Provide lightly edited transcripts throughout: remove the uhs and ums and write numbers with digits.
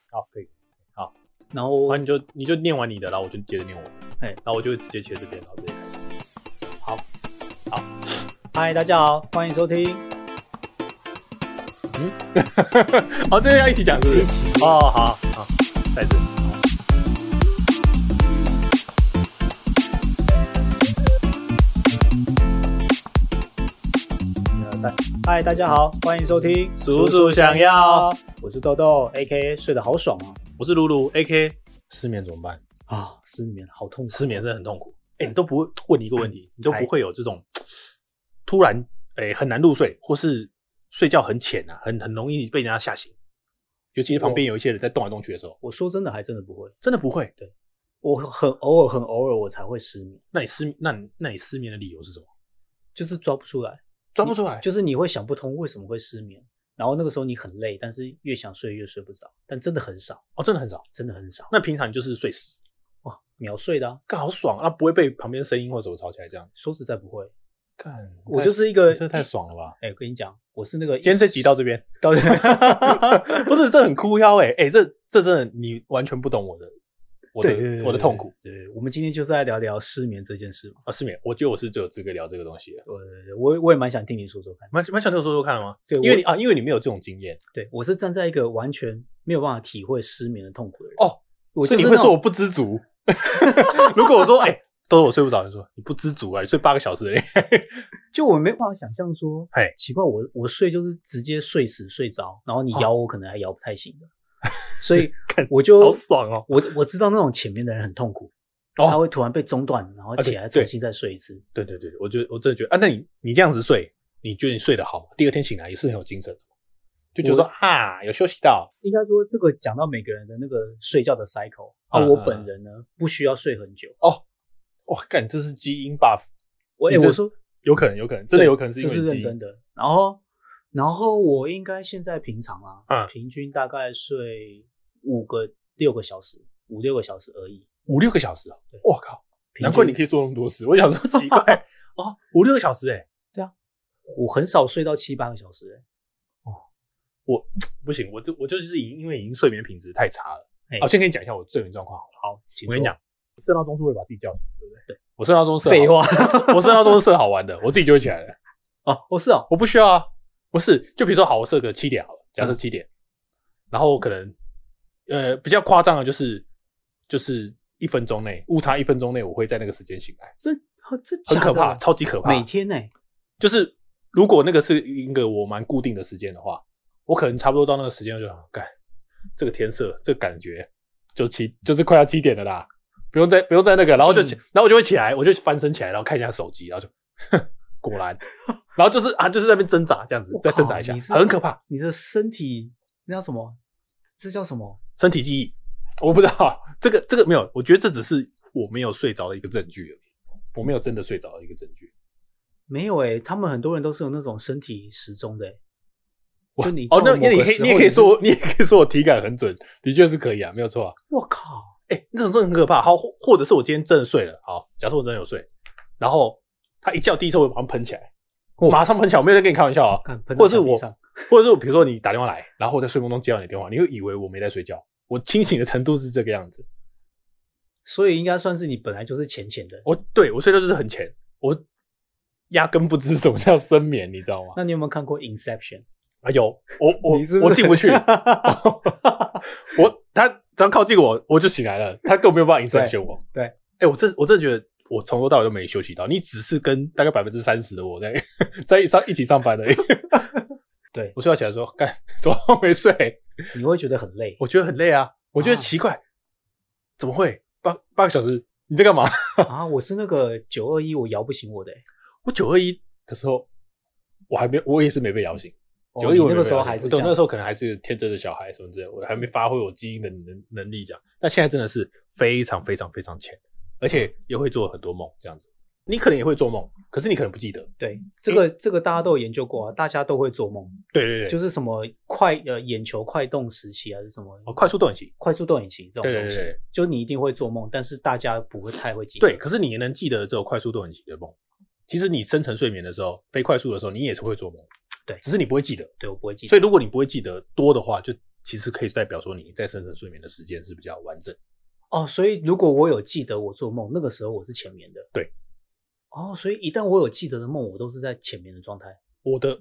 好，可以。好， 然后你就念完你的，然后我就接着念我的。 嘿， 然后我就会直接切这边，然后直接开始。 好，嗨，大家好，欢迎收听。 好，这个要一起讲，是不是？ 一起。 哦，好，再一次。 嗨，大家好，欢迎收听。 叔叔想要， 我是豆豆 ，A.K.A 睡得好爽啊。 我是露露 ，A.K. 失眠怎么办？ 啊，失眠好痛苦， 失眠真的很痛苦。你都不会问你一个问题，你都不会有这种突然很难入睡，或是睡觉很浅啊，很容易被人家吓醒。尤其是旁边有一些人在动来动去的时候。 我说真的，还真的不会， 真的不会。 对，我很偶尔我才会失眠。 那你失眠的理由是什么？ 就是抓不出来。 抓不出来， 就是你会想不通为什么会失眠，然后那个时候你很累，但是越想睡越睡不着，但真的很少哦，真的很少， 真的很少。 那平常就是睡死， 哇，秒睡的啊， 干好爽啊，不会被旁边声音或什么吵起来这样。 说实在不会， 干， 我就是一个， 这太爽了吧？ 我跟你讲，我是那个今天这集到这边， 到这边不是这很哭腰这真的你完全不懂我的痛苦。 对，我们今天就是来聊聊失眠这件事嘛。 失眠，我觉得我是最有资格聊这个东西的。 我也蛮想听你说说看， 蛮想听我说说看的吗？ 对， 因为你没有这种经验。 对，我是站在一个完全没有办法体会失眠的痛苦的人。 所以你会说我不知足。如果我说都是我睡不着，你说你不知足啊，你睡8个小时而已。 就我没办法想象说，奇怪，我睡就是直接睡死睡着，然后你摇我可能还摇不太醒的。所以我就好爽哦！ 我知道那种前面的人很痛苦，他会突然被中断，然后起来重新再睡一次。 对，我真的觉得那你这样子睡，你觉得你睡得好吗？第二天醒来也是很有精神的，就觉得说有休息到。 应该说这个讲到每个人的那个睡觉的 cycle 我本人呢不需要睡很久。 哇，干，这是基因 buff。 我说有可能，真的有可能是因为这是认真的。然后我应该现在平常平均大概睡6个小时，5-6个小时而已。 5-6个小时啊！哇靠，难怪你可以做那么多事。我想说奇怪5-6个小时对啊，我很少睡到7-8个小时我不行，我就是因为已经睡眠品质太差了。先跟你讲一下我睡眠状况好了。 好， 我跟你讲，设闹钟是会把自己叫醒，对不对？ 对， 我设闹钟设废话， 我设闹钟是设好玩的，我自己就会起来了。 是哦， 我不需要啊。不是，就比如说好，我设个7点好了，假设7点，然后可能比较夸张的就是1分钟内，误差1分钟内，我会在那个时间醒来。这很可怕，超级可怕。 每天就是如果那个是一个我蛮固定的时间的话，我可能差不多到那个时间我就干，这个天色，这个感觉就是快要7点了啦，不用再那个，然后我就会起来，我就翻身起来，然后看一下手机，然后就果然，然后就是在那边挣扎这样子，再挣扎一下，很可怕。 你的身体那叫什么？这叫什么？ 身体记忆？我不知道，这个没有，我觉得这只是我没有睡着的一个证据而已，我没有真的睡着的一个证据。 没有他们很多人都是有那种身体时钟的就你那你也可以说我体感很准，的确是可以啊，没有错啊。 我靠， 那种真的很可怕。好，或者是我今天真的睡了，好，假设我真的有睡，然后他一叫第一声我就马上喷起来，马上喷起来，我没有在跟你开玩笑啊。或者是我比如说你打电话来，然后我在睡梦中接到你的电话，你会以为我没在睡觉，我清醒的程度是这个样子。 所以应该算是你本来就是浅的。 对，我睡觉就是很浅，我压根不知什么叫深眠，你知道吗？ 那你有没有看过 Inception？ 有，我进不去。他只要靠近我就醒来了，他根本没有办法 Inception 我。 对， 我真的觉得我从头到尾都没休息到，你只是跟大概30%的我在一起上班而已。 对， 我睡觉起来说，干，怎么没睡？ 你会觉得很累？ 我觉得很累啊，我觉得奇怪，怎么会8个小时？你在干嘛？ 我是那个921，我摇不醒我的。 我921的时候，我也是没被摇醒。 921那个时候还是对，那个时候可能还是天真的小孩什么之类的，我还没发挥我基因的能力这样。但现在真的是非常非常非常浅，而且也会做很多梦这样子。你可能也会做梦，可是你可能不记得。 对，这个大家都有研究过大家都会做梦。 对， 就是什么眼球快动时期还是什么快速动眼期这种东西。对，就你一定会做梦，但是大家不会太会记得。 对，可是你也能记得这种快速动眼期的梦。其实你深层睡眠的时候，非快速的时候，你也是会做梦。对，只是你不会记得。 对，我不会记得。 所以如果你不会记得多的话，就其实可以代表说你在深层睡眠的时间是比较完整。 所以如果我有记得我做梦，那个时候我是浅眠的。 对。 所以一旦我有记得的梦，我都是在浅眠的状态。 我的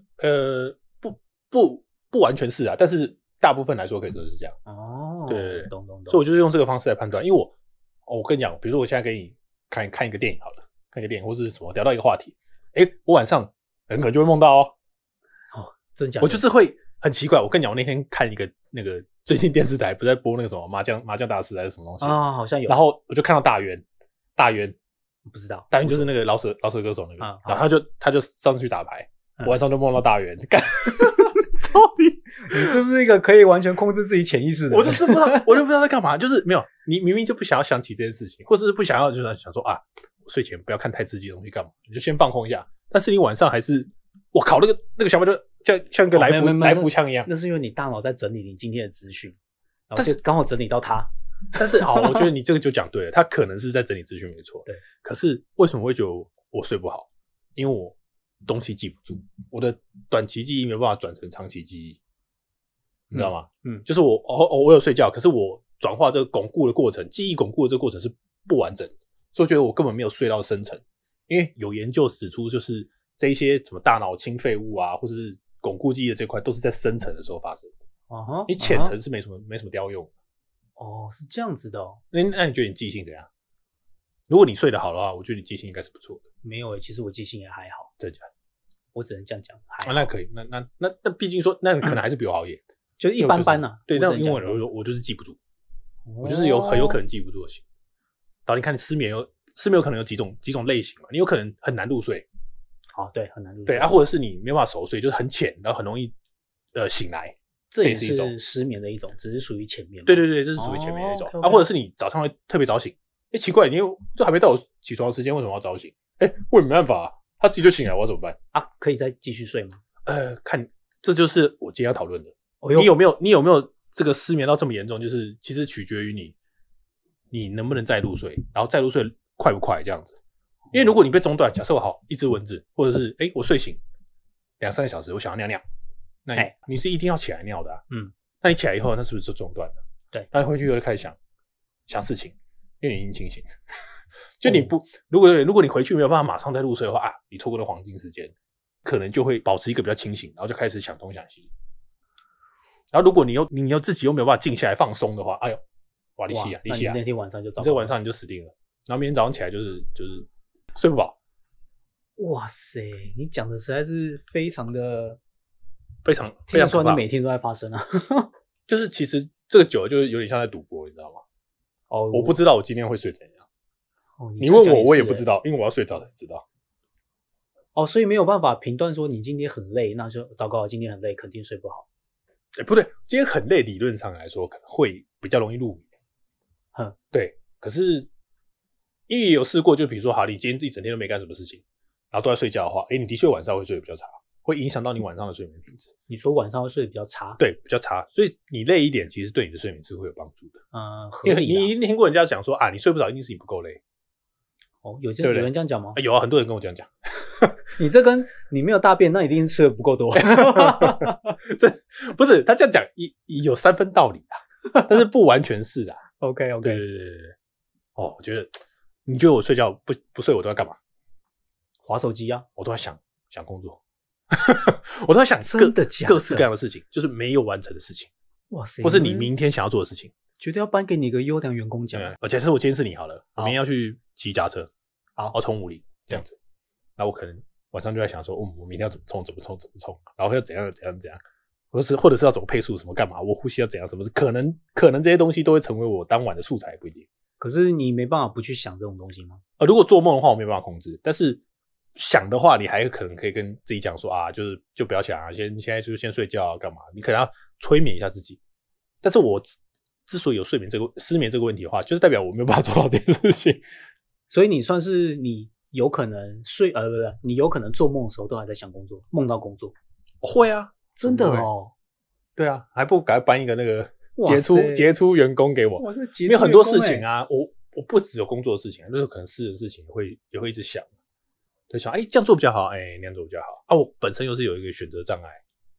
不完全是啊，但是大部分来说可以说是这样。对， 懂。 所以我就是用这个方式来判断，因为我跟你讲，比如说我现在给你看一个电影好了，看一个电影或是什么聊到一个话题，我晚上很可能就会梦到哦。 真假的？ 我就是会很奇怪。我跟你讲，我那天看一个那个最近电视台不是在播那个什么麻将大师还是什么东西好像有。 然后我就看到大渊不知道， 大渊就是那个老舍歌手那个，然后他就上去打牌，我晚上就梦到大渊，干。 你是不是一个可以完全控制自己潜意识的人？ 我就不知道在干嘛，就是没有你明明就不想要想起这件事情，或是不想要就是想说我睡前不要看太刺激的东西干嘛，你就先放空一下。但是你晚上还是我靠那个想法就像一个来福枪一样。 那是因为你大脑在整理你今天的资讯，然后就刚好整理到它。 但是好，我觉得你这个就讲对了，他可能是在整理资讯没错。 对。可是为什么会觉得我睡不好？因为我东西记不住，我的短期记忆没有办法转成长期记忆。你知道吗？就是我有睡觉，可是我转化这个巩固的过程，记忆巩固的这个过程是不完整的，所以我觉得我根本没有睡到深层。因为有研究指出，就是这一些什么大脑清废物啊，或是巩固记忆的这块，都是在深层的时候发生的。你浅层是没什么雕用。 是这样子的哦。 那你觉得你记性怎样？如果你睡得好的话，我觉得你记性应该是不错的。 没有其实我记性也还好。 真的假的？ 我只能这样讲。 那可以，那毕竟说，那可能还是比我好一点。 就一般般啊。 对，但因为我就是记不住，我就是很有可能记不住的型。然后你看你失眠有可能有几种类型嘛？你有可能很难入睡。 对，很难入睡。 对或者是你没办法熟睡，就是很浅，然后很容易醒来。 这也是失眠的一种，只是属于浅眠。 对，这是属于浅眠的一种。或者是你早上会特别早醒。奇怪，你就还没到我起床的时间，为什么要早醒？我也没办法他自己就醒来，我要怎么办？ 可以再继续睡吗？ 看，这就是我今天要讨论的。你有没有这个失眠到这么严重？就是其实取决于你能不能再入睡，然后再入睡快不快这样子。因为如果你被中断，假设我好一只蚊子，或者是我睡醒2-3个小时，我想要尿尿，那你是一定要起来尿的那你起来以后，那是不是就中断了？ 对， 那你回去又开始想事情，因为你已经清醒。就你不，如果你回去没有办法马上再入睡的话你错过了黄金时间，可能就会保持一个比较清醒，然后就开始想东想西。然后如果你又自己又没有办法静下来放松的话，哇，你那天晚上就糟糕了， 这晚上你就死定了。然后明天早上起来就是睡不饱。 哇塞，你讲的实在是非常可怕。 你每天都在发生啊。 就是其实这个久了就是有点像在赌博，你知道吗？我不知道我今天会睡怎样。你问我也不知道，因为我要睡着才知道。 所以没有办法评断说你今天很累，那就糟糕了，今天很累，肯定睡不好。 不对，今天很累，理论上来说可能会比较容易入眠。对，可是因为也有试过，就比如说你今天一整天都没干什么事情，然后都在睡觉的话，你的确晚上会睡得比较差，会影响到你晚上的睡眠品质。 你说晚上会睡得比较差？ 对，比较差。所以你累一点，其实对你的睡眠是会有帮助的。 合理。 你一定听过人家讲说你睡不着，一定是你不够累。 有人这样讲吗？ 有啊，很多人跟我这样讲。 你这跟你没有大便，那一定是吃的不够多。 这不是他这样讲，有3分道理但是不完全是啊。 OK。 对。我觉得，你觉得我睡觉不睡，我都要干嘛？ 滑手机啊， 我都在想工作，我都在想各式各样的事情，就是没有完成的事情。 哇塞， 或是你明天想要做的事情， 绝对要颁给你一个优良员工奖。 假设我今天是你好了，我明天要去骑脚踏车，要冲5里这样子，那我可能晚上就在想说，我明天要怎么冲，然后要怎样，或者是要怎么配速，什么干嘛，我呼吸要怎样，什么可能这些东西都会成为我当晚的素材，不一定。 可是你没办法不去想这种东西吗？ 如果做梦的话，我没办法控制，但是想的话，你还可能可以跟自己讲说就不要想现在就是先睡觉干嘛？你可能要催眠一下自己。但是我之所以有失眠这个问题的话，就是代表我没有办法做到这件事情。 所以你算是你有可能你有可能做梦的时候都还在想工作，梦到工作。 会啊， 真的哦。 对啊，还不赶快搬一个那个杰出员工给我。 因为很多事情我不只有工作的事情，就是可能私人的事情也会一直想，对，想这样做比较好，那样做比较好我本身又是有一个选择障碍，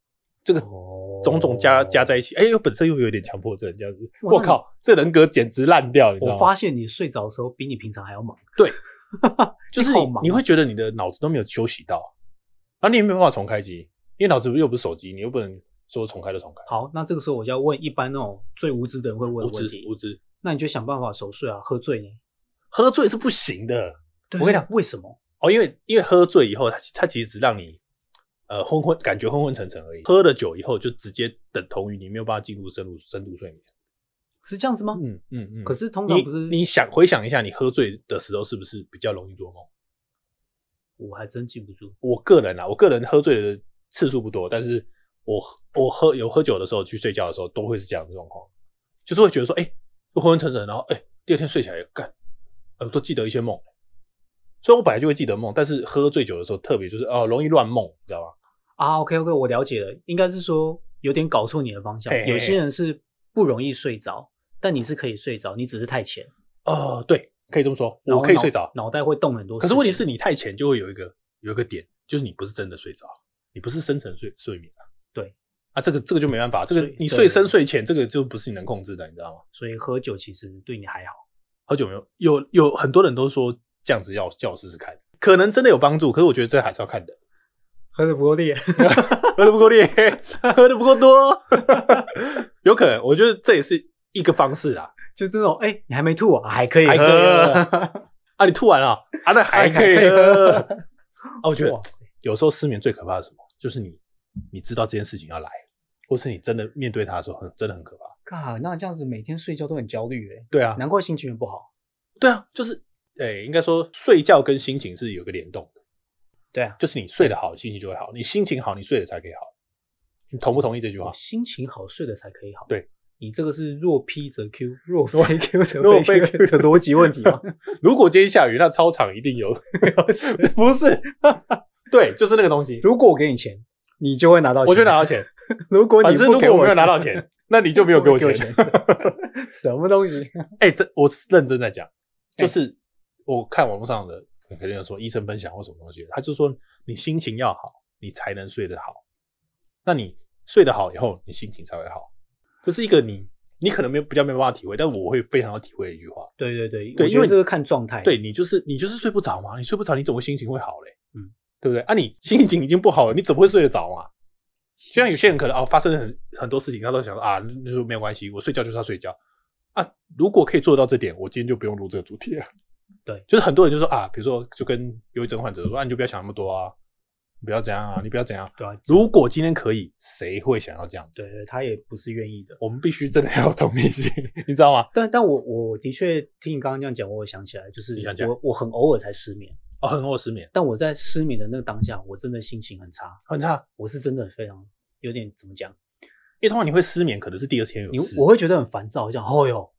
这个种种加在一起，又本身又有点强迫症这样子。我靠，这人格简直烂掉，你知道吗？ 我发现你睡着的时候比你平常还要忙。 对，就是你会觉得你的脑子都没有休息到，然后你也没办法重开机，因为脑子又不是手机，你又不能说重开就重开。 好，那这个时候我就要问一般那种最无知的人会问的问题。 无知，那你就想办法熟睡啊。喝醉呢？ 喝醉是不行的。我跟你讲， 为什么？ 因为喝醉以后，它其实只让你感觉昏昏沉沉而已。喝了酒以后，就直接等同于你没有办法进入深度睡眠。 是这样子吗？可是通常不是你回想一下，你喝醉的时候是不是比较容易做梦？ 我还真记不住。 我个人喝醉的次数不多，但是我喝酒的时候去睡觉的时候，都会是这样的状况，就是会觉得说，昏昏沉沉，然后第二天睡起来干，都记得一些梦。所以我本来就会记得梦，但是喝醉酒的时候特别就是容易乱梦，你知道吗？ OK， 我了解了，应该是说有点搞错你的方向。有些人是不容易睡着，但你是可以睡着，你只是太浅。 对，可以这么说，我可以睡着， 脑袋会动很多事。 可是问题是你太浅就会有一个点，就是你不是真的睡着，你不是深层睡眠啊。 对啊，这个就没办法，这个你睡深睡浅，这个就不是你能控制的，你知道吗？ 所以喝酒其实对你还好。 喝酒没有很多人都说这样子叫我试试看，可能真的有帮助，可是我觉得这还是要看的。 喝得不够烈， 喝得不够烈，喝得不够多，有可能，我觉得这也是一个方式啊。 就这种，你还没吐啊，还可以喝啊，你吐完了啊，那还可以喝啊。我觉得有时候失眠最可怕的是什么？就是你知道这件事情要来，或是你真的面对它的时候，真的很可怕。 那这样子每天睡觉都很焦虑对啊， 难怪心情不好。 对啊，就是应该说睡觉跟心情是有个联动的。 对啊， 就是你睡得好，心情就会好；你心情好，你睡得才可以好。你同不同意这句话？ 心情好，睡得才可以好。 对， 你这个是若 P 则 Q， 若非 Q 则非 Q 的逻辑问题吗？ 如果今天下雨，那操场一定有。不是，对，就是那个东西。 如果我给你钱，你就会拿到钱， 我就拿到钱。 如果你不给我没有拿到钱，那你就没有给我钱。 什么东西？ 我认真在讲，就是我看网络上的。可能有说医生分享或什么东西，他就说你心情要好，你才能睡得好。那你睡得好以后，你心情才会好。这是一个你可能比较没办法体会，但我会非常有体会的一句话。 对，因为这个看状态。 对，你就是睡不着嘛，你睡不着，你怎么会心情会好嘞？对不对？你心情已经不好了，你怎么会睡得着嘛？就像有些人可能发生很多事情，他都想说那就没有关系，我睡觉就是要睡觉啊。如果可以做到这点，我今天就不用录这个主题了。 对， 就是很多人就说比如说就跟忧郁症患者说你就不要想那么多啊，你不要怎样啊，你不要怎样。 对啊， 如果今天可以，谁会想要这样子？ 对，他也不是愿意的。 我们必须真的要有同理心，你知道吗？ 但我的确听你刚刚这样讲，我想起来，就是我很偶尔才失眠。 很偶尔失眠。 但我在失眠的那个当下，我真的心情很差， 很差。 我是真的非常有点怎么讲？ 因为通常你会失眠，可能是第二天有事， 我会觉得很烦躁，这样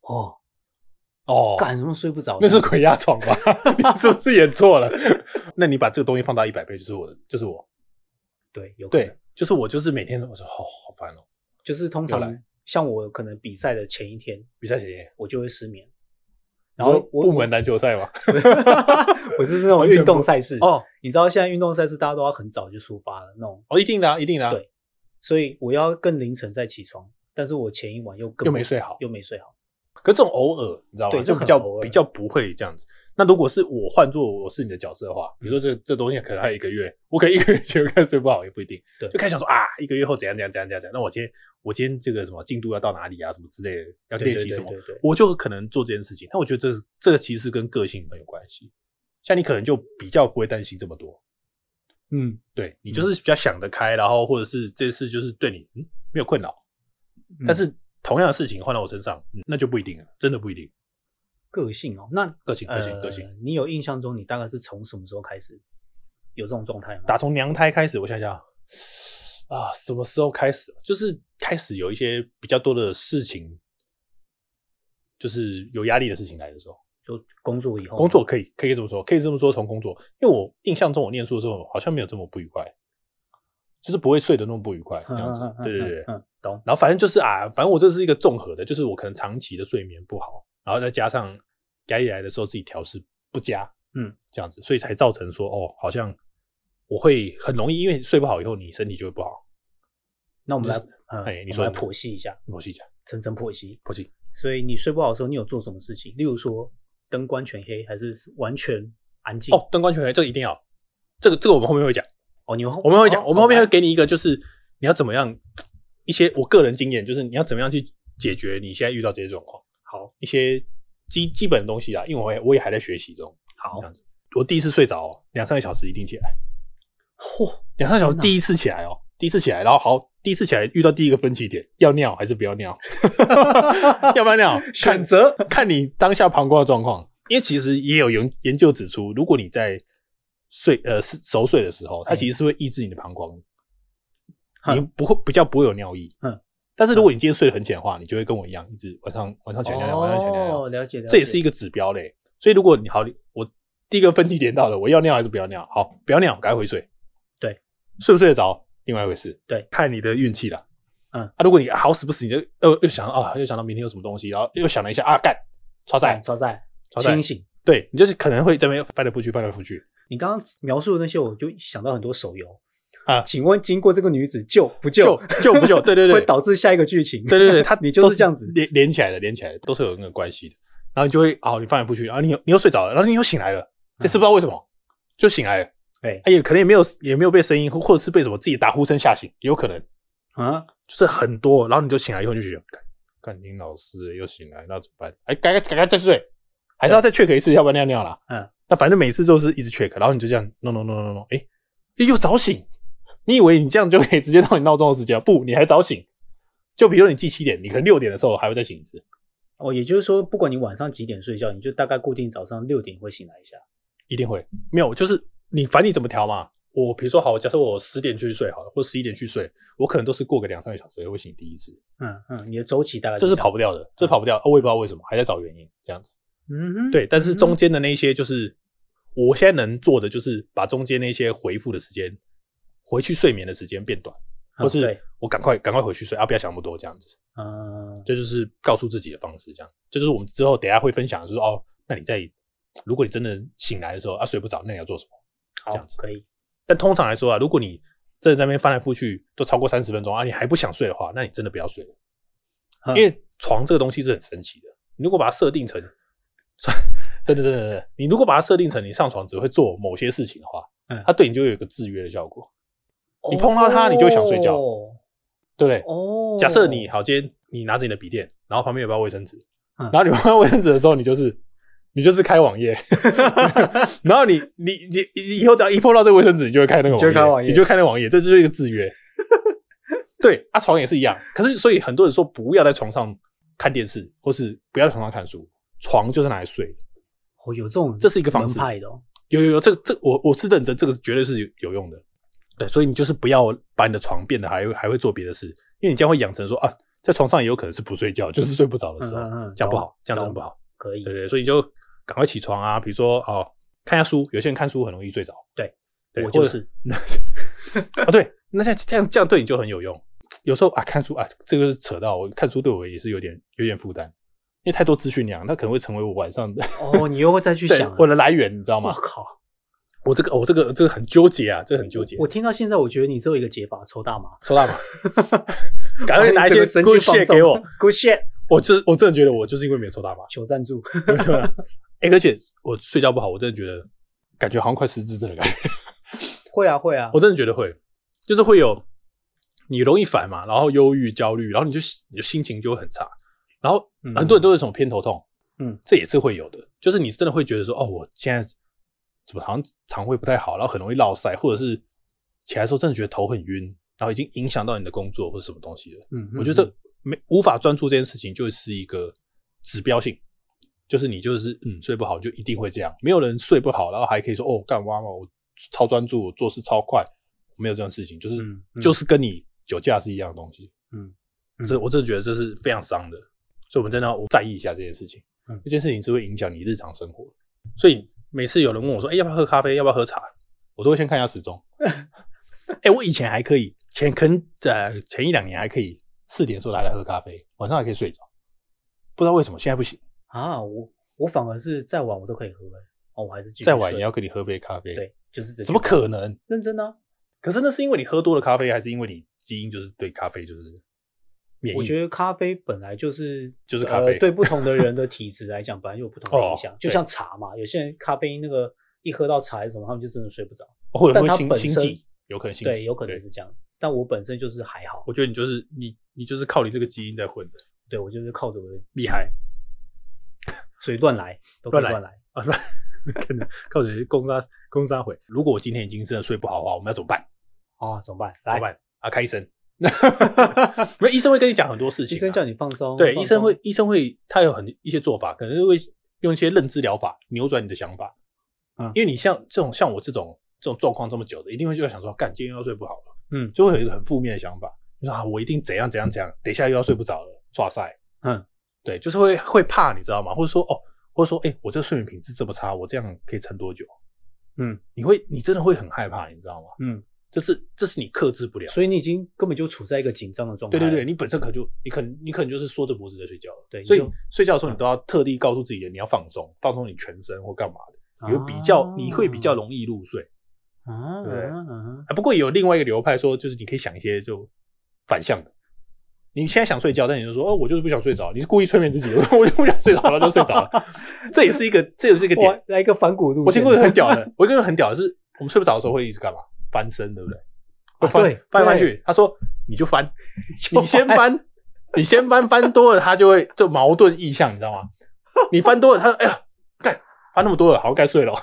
干什么睡不着？ 那是鬼压床吧？你是不是演错了？那你把这个东西放大100倍，就是我。 对，有可能。 对，就是我，就是每天我说好烦哦。 就是通常像我可能比赛的前一天，我就会失眠。然后部门篮球赛嘛， 我是那种运动赛事你知道现在运动赛事大家都要很早就出发了那种。 一定的啊，一定的啊。 对，所以我要更凌晨再起床，但是我前一晚又没睡好，可这种偶尔，你知道吗？就比较不会这样子。那如果是我换作我是你的角色的话，比如说这东西可能还有1个月，我可能1个月前开始睡不好也不一定。 对， 就开始想说1个月后怎样。那我今天这个什么进度要到哪里啊，什么之类的，要练习什么，我就可能做这件事情。但我觉得这个其实跟个性很有关系。像你可能就比较不会担心这么多。对，你就是比较想得开，然后或者是这次就是对你没有困扰。但是同样的事情换到我身上，那就不一定了，真的不一定。 个性那个性。 你有印象中你大概是从什么时候开始有这种状态吗？ 打从娘胎开始，我想想什么时候开始？就是开始有一些比较多的事情，就是有压力的事情来的时候， 就工作以后。 工作可以这么说，从工作，因为我印象中我念书的时候好像没有这么不愉快，就是不会睡得那么不愉快这样子。对， 懂。 然后反正就是反正我这是一个综合的，就是我可能长期的睡眠不好，然后再加上压力来的时候自己调试不佳，这样子，所以才造成说好像我会很容易，因为睡不好以后你身体就会不好， 那我们来， 你说我们来剖析一下，层层剖析。所以你睡不好的时候，你有做什么事情？例如说灯关全黑，还是完全安静？ 灯关全黑，这个一定要。这个我们后面会讲。 我们会讲，我们后面会给你一个，就是你要怎么样一些我个人经验，就是你要怎么样去解决你现在遇到这些状况。 好， 一些基本的东西啦，因为我也还在学习中。 好， 这样子，我第一次睡着2-3个小时一定起来。2-3个小时第一次起来，然后第一次起来遇到第一个分歧点，要尿还是不要尿？要不要尿？ 选择看你当下膀胱的状况。因为其实也有研究指出，如果你在熟睡的时候，它其实是会抑制你的膀胱，你比较不会有尿意。但是如果你今天睡得很浅的话，你就会跟我一样，一直晚上起来尿，晚上起来尿。 了解。 这也是一个指标嘞。所以如果你好，我第一个分歧点到了，我要尿还是不要尿？好，不要尿，赶快回睡。 对， 睡不睡得着，另外一回事。 对， 看你的运气啦。如果你好死不死，你就又想到明天有什么东西，然后又想了一下干，超载， 清醒。 对，你就是可能会这边翻来覆去。 你刚刚描述的那些，我就想到很多手游啊。请问经过这个女子救不救？对， 会导致下一个剧情。 对， 你就是这样子连起来的，都是有那个关系的。然后你就会你翻来覆去，然后你又睡着了，然后你又醒来了，这次不知道为什么就醒来了。也可能也没有被声音，或者是被什么自己打呼声吓醒，也有可能就是很多。然后你就醒来以后就觉得，干林老师又醒来，那怎么办？该再睡。还是要再 check 一次，要不然尿啦。那反正每次都是一直 check， 然后你就这样 no， 又早醒。你以为你这样就可以直接到你闹钟的时间？不，你还早醒。就比如你记7点，你可能6点的时候还会再醒一次。 也就是说，不管你晚上几点睡觉，你就大概固定早上6点会醒来一下。 一定会。没有，就是反正你怎么调嘛。我比如说好，假设我10点去睡好了，或11点去睡，我可能都是过个2-3个小时会醒第一次。 你的周期大概这是跑不掉的，我也不知道为什么，还在找原因这样子。对，但是中间的那些就是我现在能做的，就是把中间那些回复的时间，回去睡眠的时间变短，或是我赶快回去睡不要想那么多这样子。这就是告诉自己的方式，这样这就是我们之后等一下会分享的，就是那你如果你真的醒来的时候睡不着，那你要做什么？这样子可以。但通常来说如果你真的在那边翻来覆去都超过30分钟你还不想睡的话，那你真的不要睡了。因为床这个东西是很神奇的，你如果把它设定成真的，你如果把它设定成你上床只会做某些事情的话，它对你就会有一个制约的效果。你碰到它，你就会想睡觉，对不对？假设你好，今天你拿着你的笔电，然后旁边有包卫生纸，然后你碰到卫生纸的时候，你就是开网页，然后你以后只要一碰到这个卫生纸，你就会开那个网页，你就会开那个网页，这就是一个制约。对床也是一样，可是所以很多人说不要在床上看电视，或是不要在床上看书。床就是拿来睡的。 有这种， 这是一个方式。有这我是认真，这个绝对是有用的。对，所以你就是不要把你的床变得还会做别的事，因为你这样会养成说在床上也有可能是不睡觉，就是睡不着的时候，这样不好，这样真的不好。 可以， 对，所以你就赶快起床比如说看一下书，有些人看书很容易睡着。 对，我就是对，那这样对你就很有用。有时候看书这个是扯到我看书对我也是有点负担。因为太多资讯量，它可能会成为我晚上的你又会再去想我的来源，你知道吗？ 我靠， 我这个很纠结这个很纠结。 我听到现在，我觉得你只有一个解法，抽大麻， 赶快拿一些 good shit 给我 ，good shit。 我真的觉得我就是因为没有抽大麻， 求赞助。 而且我睡觉不好，我真的觉得感觉好像快失智症的感觉。 会啊， 我真的觉得会，就是会有你容易烦嘛，然后忧郁、焦虑，然后你就心情就会很差。然后很多人都有什么偏头痛，这也是会有的，就是你真的会觉得说我现在怎么好像肠胃不太好，然后很容易落腮，或者是起来的时候真的觉得头很晕，然后已经影响到你的工作或者什么东西了。我觉得这无法专注这件事情就是一个指标性，就是你就是睡不好就一定会这样，没有人睡不好然后还可以说干嘛我超专注，我做事超快，没有这样的事情，就是跟你酒驾是一样的东西。我真的觉得这是非常伤的。所以我们真的要在意一下这件事情，这件事情是会影响你日常生活。所以每次有人问我说要不要喝咖啡，要不要喝茶，我都会先看一下时钟。我以前还可以，前1-2年还可以4点的时候来喝咖啡，晚上还可以睡着，不知道为什么现在不行我反而是再晚我都可以喝我还是继续睡。 再晚也要跟你喝杯咖啡？ 对，就是这。 怎么可能？ 认真啊？ 可是那是因为你喝多了咖啡，还是因为你基因就是对咖啡就是免疫。 我觉得咖啡本来就是咖啡， 对不同的人的体质来讲，本来就有不同的影响。就像茶嘛，有些人咖啡因那个一喝到茶还是什么，他们就真的睡不着， 或者会心悸，有可能心悸， 对，有可能是这样子。但我本身就是还好， 我觉得你就是你就是靠你这个基因在混的。 对，我就是靠着我的厉害， 随乱来都可以乱来啊，乱靠着攻杀回。如果我今天已经真的睡不好的话，我们要怎么办？ 啊，怎么办？ 怎么办啊？看医生。没有，医生会跟你讲很多事情， 医生叫你放松。 对，医生会，他有一些做法，可能会用一些认知疗法扭转你的想法。因为你像我这种状况这么久的，一定会就想说，干，今天要睡不好了，就会有一个很负面的想法，就说我一定怎样，等一下又要睡不着了，唰塞。对，就是会怕，你知道吗？或者说我这个睡眠品质这么差，我这样可以撑多久？你真的会很害怕，你知道吗？这是你克制不了， 所以你已经根本就处在一个紧张的状态。 对，你本身你可能就是缩着脖子在睡觉了。对，所以睡觉的时候你都要特地告诉自己的，你要放松你全身或干嘛的，你会比较容易入睡。对，不过有另外一个流派说，就是你可以想一些就反向的。你现在想睡觉，但你就说我就是不想睡着，你是故意催眠自己，我就不想睡着了就睡着了。这也是一个点， 来一个反骨路线。 我听过一个很屌的，是我们睡不着的时候会一直干嘛？翻身，对不对？翻来翻去。他说你就翻，你先翻多了，他就矛盾意象，你知道吗？你翻多了，他说哎呀，干翻那么多了，好该睡了。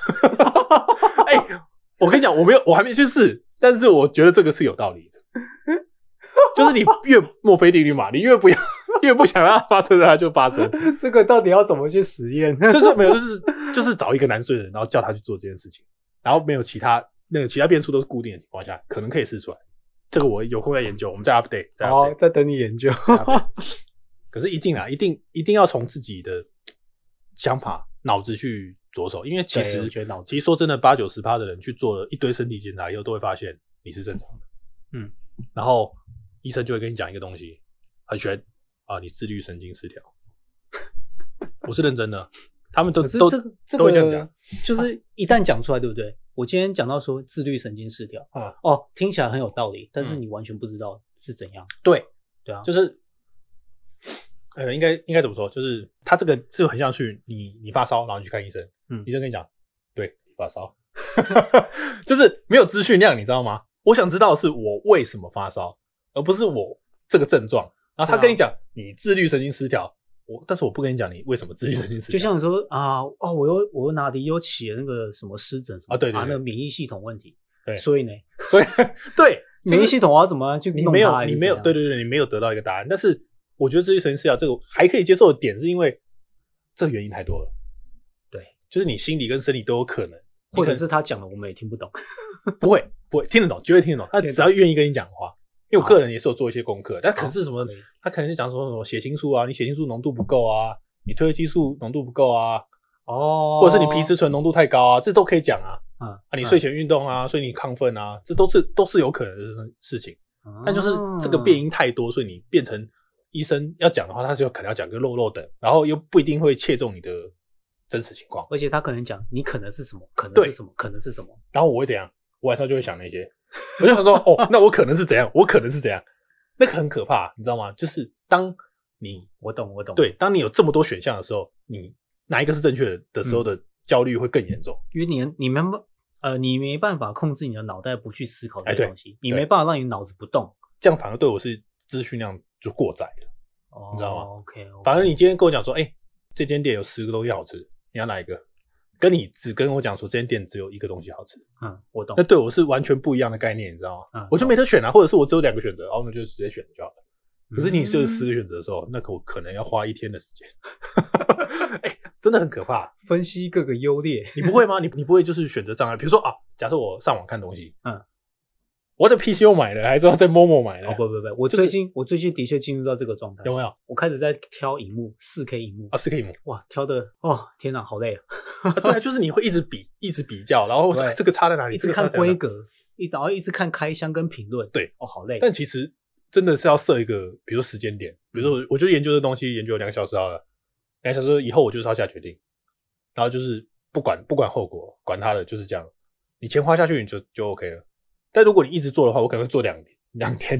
我跟你讲，我还没去试，但是我觉得这个是有道理的。就是你越墨菲定律嘛，你越不想让它发生，它就发生。 这个到底要怎么去实验？ 就是找一个难睡的人，然后叫他去做这件事情，然后没有其他变数都是固定的情况下，可能可以试出来。这个我有空再研究，我们再 update。 好，再等你研究。 可是一定要从自己的想法、脑子去着手，因为其实说真的，80-90%的人去做了一堆身体检查以后，都会发现你是正常的。然后医生就会跟你讲一个东西，很玄啊，你自律神经失调。我是认真的，他们都会这样讲， 就是一旦讲出来，对不对？我今天讲到说自律神经失调，听起来很有道理，但是你完全不知道是怎样。 对啊， 就是应该怎么说？就是他这个就很像去你发烧，然后你去看医生，医生跟你讲，对，你发烧，就是没有资讯量，你知道吗？我想知道的是我为什么发烧，而不是我这个症状。然后他跟你讲你自律神经失调，但是我不跟你讲你为什么自律神经失调。 就像你说我又哪里又起了那个什么湿疹什么对， 那个免疫系统问题。 对， 所以对免疫系统我要怎么去弄它？ 你没有对，你没有得到一个答案。但是我觉得自律神经失调这个还可以接受的点，是因为这个原因太多了。 对， 就是你心理跟生理都有可能， 或者是他讲的我们也听不懂。 不会听得懂，绝对听得懂。他只要愿意跟你讲话，因为我个人也是有做一些功课，但可能是什么，他可能是讲说什么血清素啊，你血清素浓度不够啊，你褪黑激素浓度不够啊，或者是你皮质醇浓度太高啊，这都可以讲啊。你睡前运动啊，所以你亢奋啊，这都是有可能的事情。但就是这个变因太多，所以你变成医生要讲的话，他就可能要讲个漏的，然后又不一定会切中你的真实情况， 而且他可能讲你可能是什么，可能是什么，可能是什么， 然后我会怎样？我晚上就会想那些，我就想说那我可能是怎样，我可能是怎样，那个很可怕，你知道吗？就是当你我懂， 对，当你有这么多选项的时候，你哪一个是正确的时候的焦虑会更严重， 因为你没办法控制你的脑袋不去思考这个东西，你没办法让你脑子不动， 这样反而对我是资讯量就过载了，你知道吗 ？OK， 反而你今天跟我讲说，这间店有10个东西好吃，你要哪一个？跟你只跟我讲说这间店只有一个东西好吃， 我懂。 那对我是完全不一样的概念，你知道吗？我就没得选啊，或者是我只有2个选择，那就直接选就好了。可是你只有10个选择的时候，那我可能要花1天的时间，真的很可怕。 分析各个优劣， 你不会吗？你不会就是选择障碍？比如说假设我上网看东西，我在 PCO 买的，还是要在 Momo 买的？ 不，我最近的确进入到这个状态， 有没有？ 我开始在挑萤幕，4K 萤幕 4K 萤幕， 哇，挑的天哪，好累对啊，就是你会一直比较，然后这个差在哪里？ 一直看规格，然后一直看开箱跟评论， 对， 好累。 但其实真的是要设一个，比如说时间点，比如说我就研究这东西，研究2个小时好了，2个小时以后我就是要下决定，然后就是不管后果，管他的，就是这样。你钱花下去，你就 OK 了。但如果你一直做的话，我可能会做2天，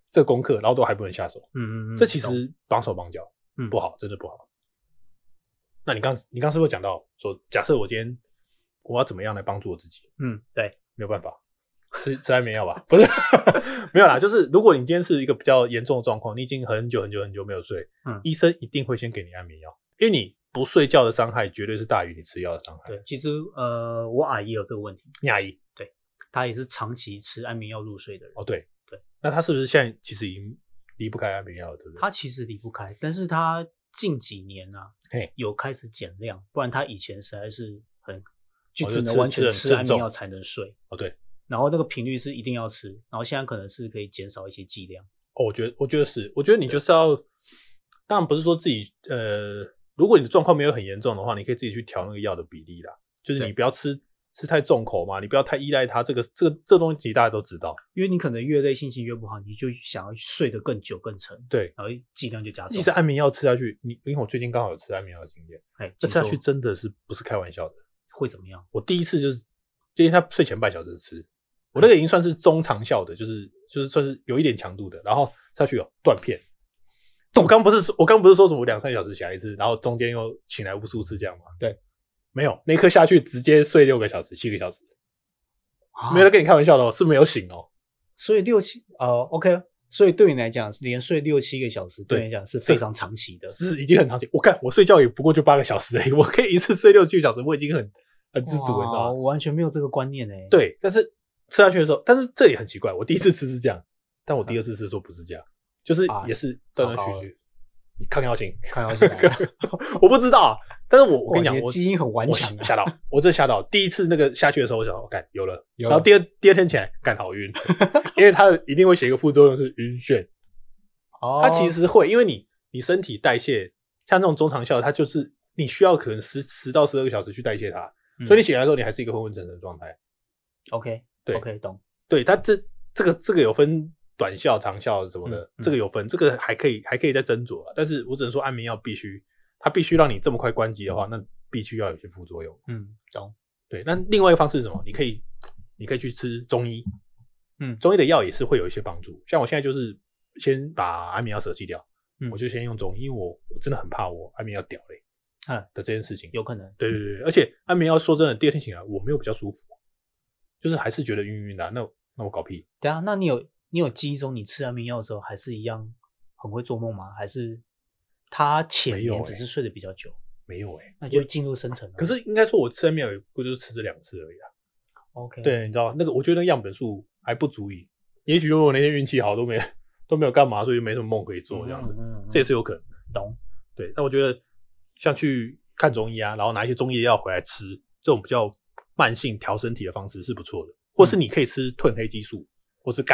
这个功课，然后都还不能下手。这其实绑手绑脚，不好，真的不好。那你刚是不是讲到说，假设我今天我要怎么样来帮助我自己？ 对， 没有办法，吃安眠药吧？不是，没有啦，就是如果你今天是一个比较严重的状况，你已经很久没有睡，医生一定会先给你安眠药，因为你不睡觉的伤害绝对是大于你吃药的伤害。 对，其实我阿姨有这个问题。 你阿姨？ 对，她也是长期吃安眠药入睡的人。 哦，对，那她是不是现在其实已经离不开安眠药了，对不对？ 她其实离不开，但是她近几年啊，有开始减量，不然她以前实在是就只能完全吃安眠药才能睡。 哦，对。 然后那个频率是一定要吃，然后现在可能是可以减少一些剂量。 哦，我觉得是，我觉得你就是要，当然不是说自己如果你的状况没有很严重的话，你可以自己去调那个药的比例啦，就是你不要吃太重口嘛，你不要太依赖它。这东西大家都知道， 因为你可能越累，心情越不好，你就想要睡得更久更沉， 对， 然后剂量就加重。 其实安眠药吃下去，因为我最近刚好有吃安眠药的经验，这吃下去真的是不是开玩笑的。 会怎么样？我第一次就是建议他睡前半小时吃，我那个已经算是中长效的，就是算是有一点强度的，然后下去断片。我刚不是说什么2-3小时起来一次，然后中间又醒来无数次这样吗？ 对， 没有，那一颗下去直接睡6个小时、7个小时，没有在跟你开玩笑的哦，是没有醒哦。 所以OK， 所以对你来讲，连睡6-7个小时，对你来讲是非常长期的， 是已经很长期。我睡觉也不过就8个小时而已，我可以一次睡6-7个小时，我已经很知足了，你知道吗？ 我完全没有这个观念欸。 对，但是吃下去的时候，但是这也很奇怪，我第一次吃是这样，但我第二次吃的时候不是这样。就是也是断断续续，抗药性，我不知道啊。但是我跟你讲，我基因很顽强， 吓到，我真的吓到。第一次那个下去的时候，我想，干有了，然后第二天起来，干好晕，因为它一定会写一个副作用是晕眩。它其实会，因为你身体代谢，像这种中长效，它就是你需要可能10到12个小时去代谢它，所以你醒来的时候，你还是一个昏昏沉沉的状态。 OK， 对 ，OK， 懂。 对，它这个有分短效、长效什么的，这个有分，这个还可以再斟酌啊。但是我只能说，安眠药它必须让你这么快关机的话，那必须要有些副作用。 懂。 对，那另外一个方式是什么？你可以去吃中医，中医的药也是会有一些帮助。像我现在就是先把安眠药舍弃掉，我就先用中医，因为我真的很怕我安眠药掉嘞的这件事情。 有可能。 对，而且安眠药说真的，第二天醒来我没有比较舒服，就是还是觉得晕晕的。那我搞屁？ 对啊，那你有记忆中你吃安眠药的时候还是一样很会做梦吗？还是他前年只是睡得比较久？ 没有那就进入深层了。 可是应该说我吃安眠药也不就是吃这2次而已啊。 OK， 对，你知道那个，我觉得那个样本数还不足以。也许如果我那天运气好，都没有干嘛，所以就没什么梦可以做这样子，这也是有可能。 懂。 对，但我觉得像去看中医啊，然后拿一些中医的药回来吃，这种比较慢性调身体的方式是不错的。或是你可以吃褪黑激素，或是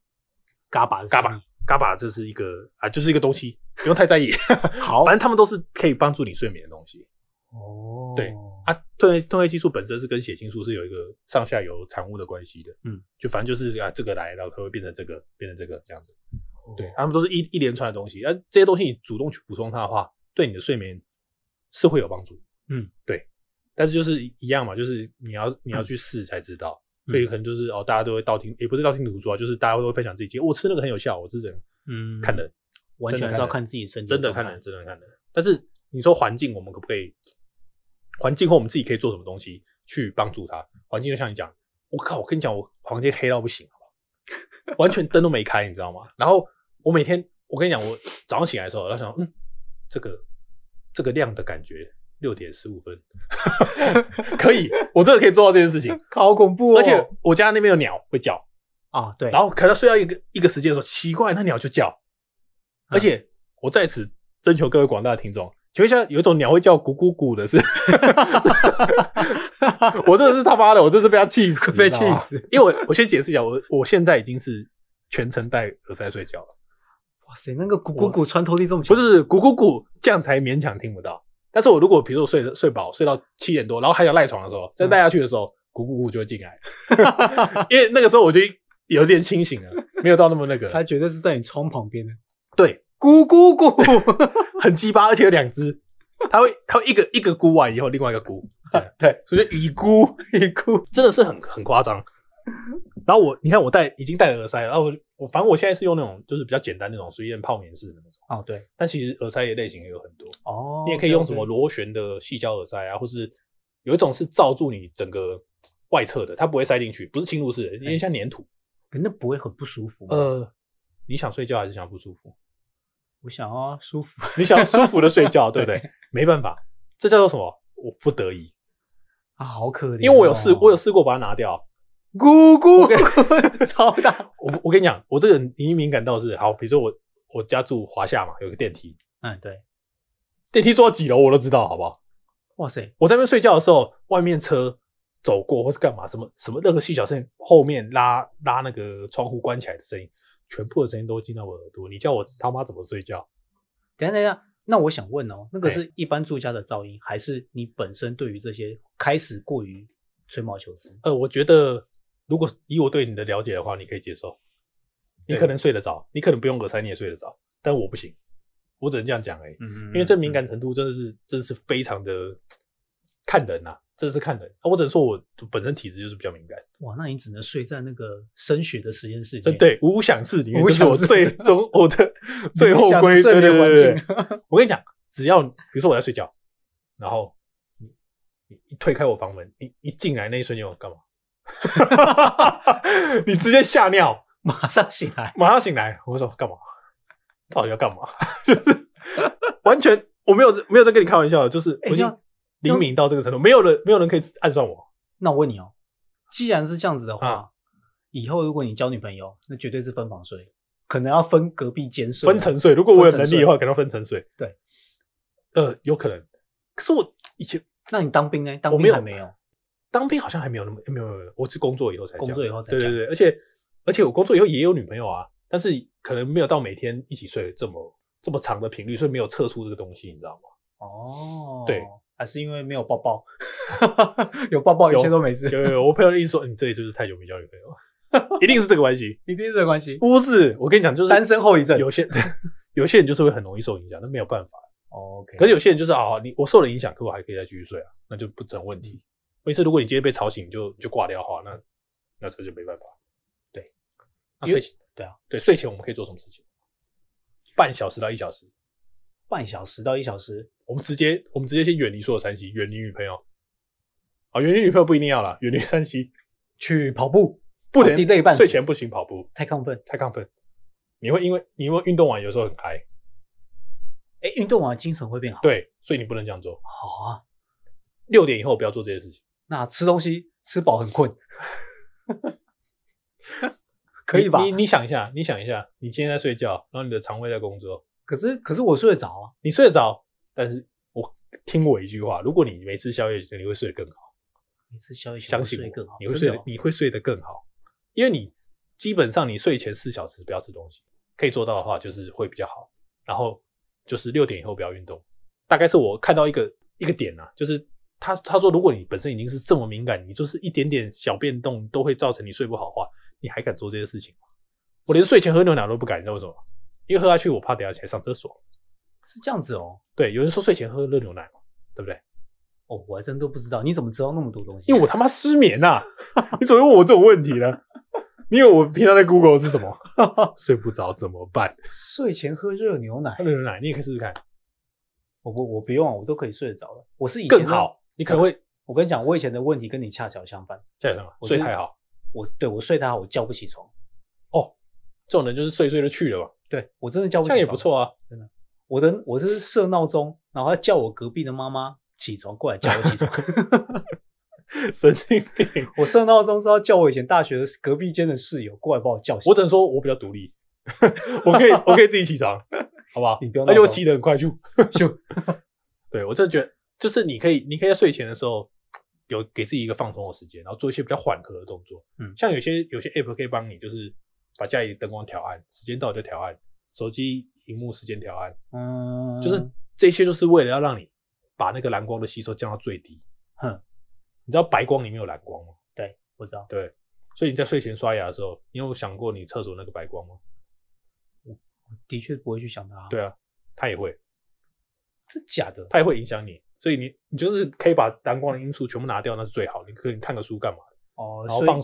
GABA。GABA 这是一个就是一个东西，不用太在意。好，反正他们都是可以帮助你睡眠的东西。对褪黑激素本身是跟血清素是有一个上下游产物的关系的。就反正就是这个来，然后它会变成这个这样子。对，他们都是一连串的东西。这些东西你主动去补充它的话，对你的睡眠是会有帮助。对。但是就是一样嘛，就是你要去试才知道。所以可能就是大家都会道听，也不是道听途说啊，就是大家都会分享自己经验。我吃那个很有效，我是人看人， 完全是要看自己身体， 真的看人。但是你说环境，我们可不可以？环境或我们自己可以做什么东西去帮助他？环境就像你讲，我跟你讲，我房间黑到不行，好不好？完全灯都没开，你知道吗？然后我每天，我跟你讲，我早上起来的时候，我想，这个亮的感觉。6点15分可以，我真的可以做到这件事情， 好恐怖哦！ 而且我家那边有鸟会叫啊，对， 然后可能睡到一个时间的时候，奇怪，那鸟就叫，而且我在此征求各位广大的听众，请问一下，有一种鸟会叫咕咕咕的是，我真的是他妈的，我真是被他气死， 被气死， 因为我先解释一下，我现在已经是全程戴耳塞睡觉了。 哇塞，那个咕咕咕穿透力这么强， 不是咕咕咕，这样才勉强听不到。但是我如果比如说我睡饱睡到7点多，然后还想赖床的时候，再赖下去的时候，咕咕咕就会进来，因为那个时候我就有点清醒了，没有到那么那个。 它绝对是在你窗旁边的。 对，咕咕咕，很鸡巴，而且有2只，它会一个咕完以后，另外一个咕，对，所以就一咕，真的是很夸张。 然后你看我已经戴了耳塞了，然后我反正我现在是用那种就是比较简单那种随便泡棉式的那种。 哦，对。 但其实耳塞的类型也有很多。 哦。 你也可以用什么螺旋的细胶耳塞啊，或是有一种是罩住你整个外侧的，它不会塞进去，不是侵入式的，有点像粘土。 那不会很不舒服吗？ 你想睡觉还是想不舒服？ 我想要舒服。 你想要舒服的睡觉，对不对？没办法，这叫做什么？我不得已啊，好可怜。 因为我有试过把它拿掉。 咕咕超大。 我跟你讲，我这个人已经敏感到是好，比如说我家住华夏嘛，有个电梯， 对， 电梯坐到几楼我都知道，好不好？ 哇塞！ 我在那边睡觉的时候，外面车走过或是干嘛，什么任何细小声，后面拉那个窗户关起来的声音，全部的声音都进到我耳朵。你叫我他妈怎么睡觉？ 等一下，那我想问哦，那个是一般住家的噪音，还是你本身对于这些开始过于吹毛求疵？ 我觉得。如果以我对你的了解的话，你可以接受，你可能睡得着，你可能不用耳塞你也睡得着，但我不行，我只能这样讲而已。因为这敏感程度真的是非常的看人啊，真的是看人。我只能说我本身体质就是比较敏感。 哇，那你只能睡在那个声学的实验室里面。 对，无响室里面就是我我的最后归睡眠环境。 我跟你讲，只要比如说我在睡觉，然后你一推开我房门，一进来那一瞬间我干嘛？你直接吓尿， 马上醒来， 我说干嘛？到底要干嘛？就是完全我没有在跟你开玩笑的，就是我已经灵敏到这个程度，没有人可以暗算我。 那我问你哦，既然是这样子的话，以后如果你交女朋友，那绝对是分房睡，可能要分隔壁间睡， 分层睡。如果我有能力的话，可能要分层睡。 对， 有可能。可是我以前， 那你当兵呢？当兵还没有。 当兵好像还没有那么没有，我是工作以后才讲。 工作以后才讲。对，而且我工作以后也有女朋友啊，但是可能没有到每天一起睡这么长的频率，所以没有测出这个东西，你知道吗？ 哦， 对， 还是因为没有抱抱，有抱抱一切都没事。 有，我朋友一直说你这里就是太久没交女朋友，一定是这个关系， 一定是这个关系。 不是，我跟你讲，就是单身后遗症。 有些人就是会很容易受影响，那没有办法。 OK， 可是有些人就是我受了影响，可我还可以再继续睡啊，那就不成问题。问题是，如果你今天被吵醒就挂掉的话，那这就没办法。对，那睡前对睡前我们可以做什么事情？半小时到1小时， 半小时到1小时， 我们直接先远离所有3C，远离女朋友。远离女朋友不一定要啦，远离3C， 去跑步， 不能睡前不行跑步， 太亢奋。 你会运动完有时候很嗨， 运动完精神会变好。 对，所以你不能这样做。 好啊 ，6点以后不要做这些事情。 那吃东西吃饱很困，可以吧？ 你想一下，你今天在睡觉，然后你的肠胃在工作。 可是我睡得着啊。 你睡得着，但是听我一句话，如果你没吃宵夜，你会睡得更好。 没吃宵夜， 相信我， 更好， 你会睡得更好，因为你基本上你睡前4小时不要吃东西，可以做到的话就是会比较好。然后就是6点以后不要运动，大概是我看到一个点啊，就是他说如果你本身已经是这么敏感，你就是一点点小变动都会造成你睡不好的话，你还敢做这些事情吗？我连睡前喝牛奶都不敢，你知道为什么？因为喝下去我怕等下起来上厕所。 是这样子哦。 对，有人说睡前喝热牛奶嘛，对不对？ 我还真都不知道，你怎么知道那么多东西？ 因为我他妈失眠啊！你怎么问我这种问题呢？你以为我平常在 Google 是什么？睡不着怎么办？ 睡前喝热牛奶， 你也可以试试看。 我不用啊，我都可以睡得着了。我是以前更好，你可能会， 我跟你讲，我以前的问题跟你恰巧相反。 睡太好， 我睡太好，我叫不起床。 这种人就是睡就去了嘛。 对，我真的叫不起床， 这样也不错啊， 真的。我是设闹钟，然后要叫我隔壁的妈妈起床过来叫我起床。 神经病！ 我设闹钟是要叫我以前大学的隔壁间的室友过来把我叫醒。 我只能说我比较独立，我可以自己起床，好不好？ 你不用， 而且我起得很快，就就。 对，我真的觉得，就是你可以在睡前的时候有给自己一个放松的时间，然后做一些比较缓和的动作。像有些 app 可以帮你，就是把家里灯光调暗，时间到就调暗，手机萤幕时间调暗。就是这些就是为了要让你把那个蓝光的吸收降到最低。你知道白光里面有蓝光吗？ 对，我知道。 对，所以你在睡前刷牙的时候，你有想过你厕所那个白光吗？ 我的确不会去想它。 对啊，它也会。 是假的？ 它也会影响你，所以你就是可以把蓝光的因素全部拿掉，那是最好。你可以看个书干嘛？ 哦， 然后放松，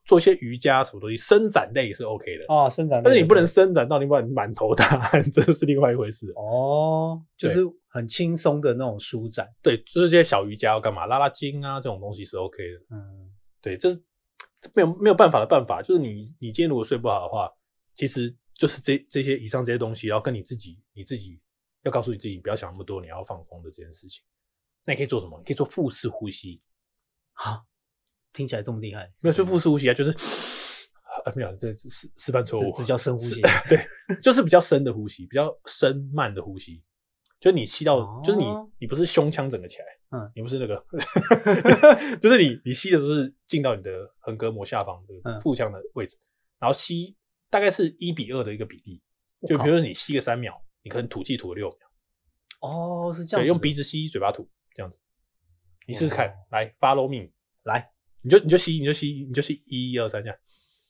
做一些瑜伽什么东西，伸展类是 OK 的啊，伸展类， 但是你不能伸展到你把你满头大汗，这是另外一回事哦，就是很轻松的那种舒展。 对，就是这些小瑜伽要干嘛，拉拉筋啊，这种东西是 OK 的。对，这是没有办法的办法，就是你今天如果睡不好的话，其实就是这些以上这些东西，然后跟你自己要告诉你自己不要想那么多，你要放空的这件事情。那你可以做什么？你可以做腹式呼吸。 啊，听起来这么厉害？ 没有，是腹式呼吸啊，就是没有，这示范错误， 这叫深呼吸。 对，就是比较深的呼吸，比较深慢的呼吸。就是你吸到，就是你不是胸腔整个起来，你不是那个，就是你吸的是进到你的横膈膜下方的腹腔的位置，然后吸大概是1:2的一个比例。就比如说你吸个3秒，你可能吐气吐个6秒。 哦，是这样子。 对，用鼻子吸，嘴巴吐，这样子。你试试看，来 ，follow me， 来， 你就吸1、2、3这样。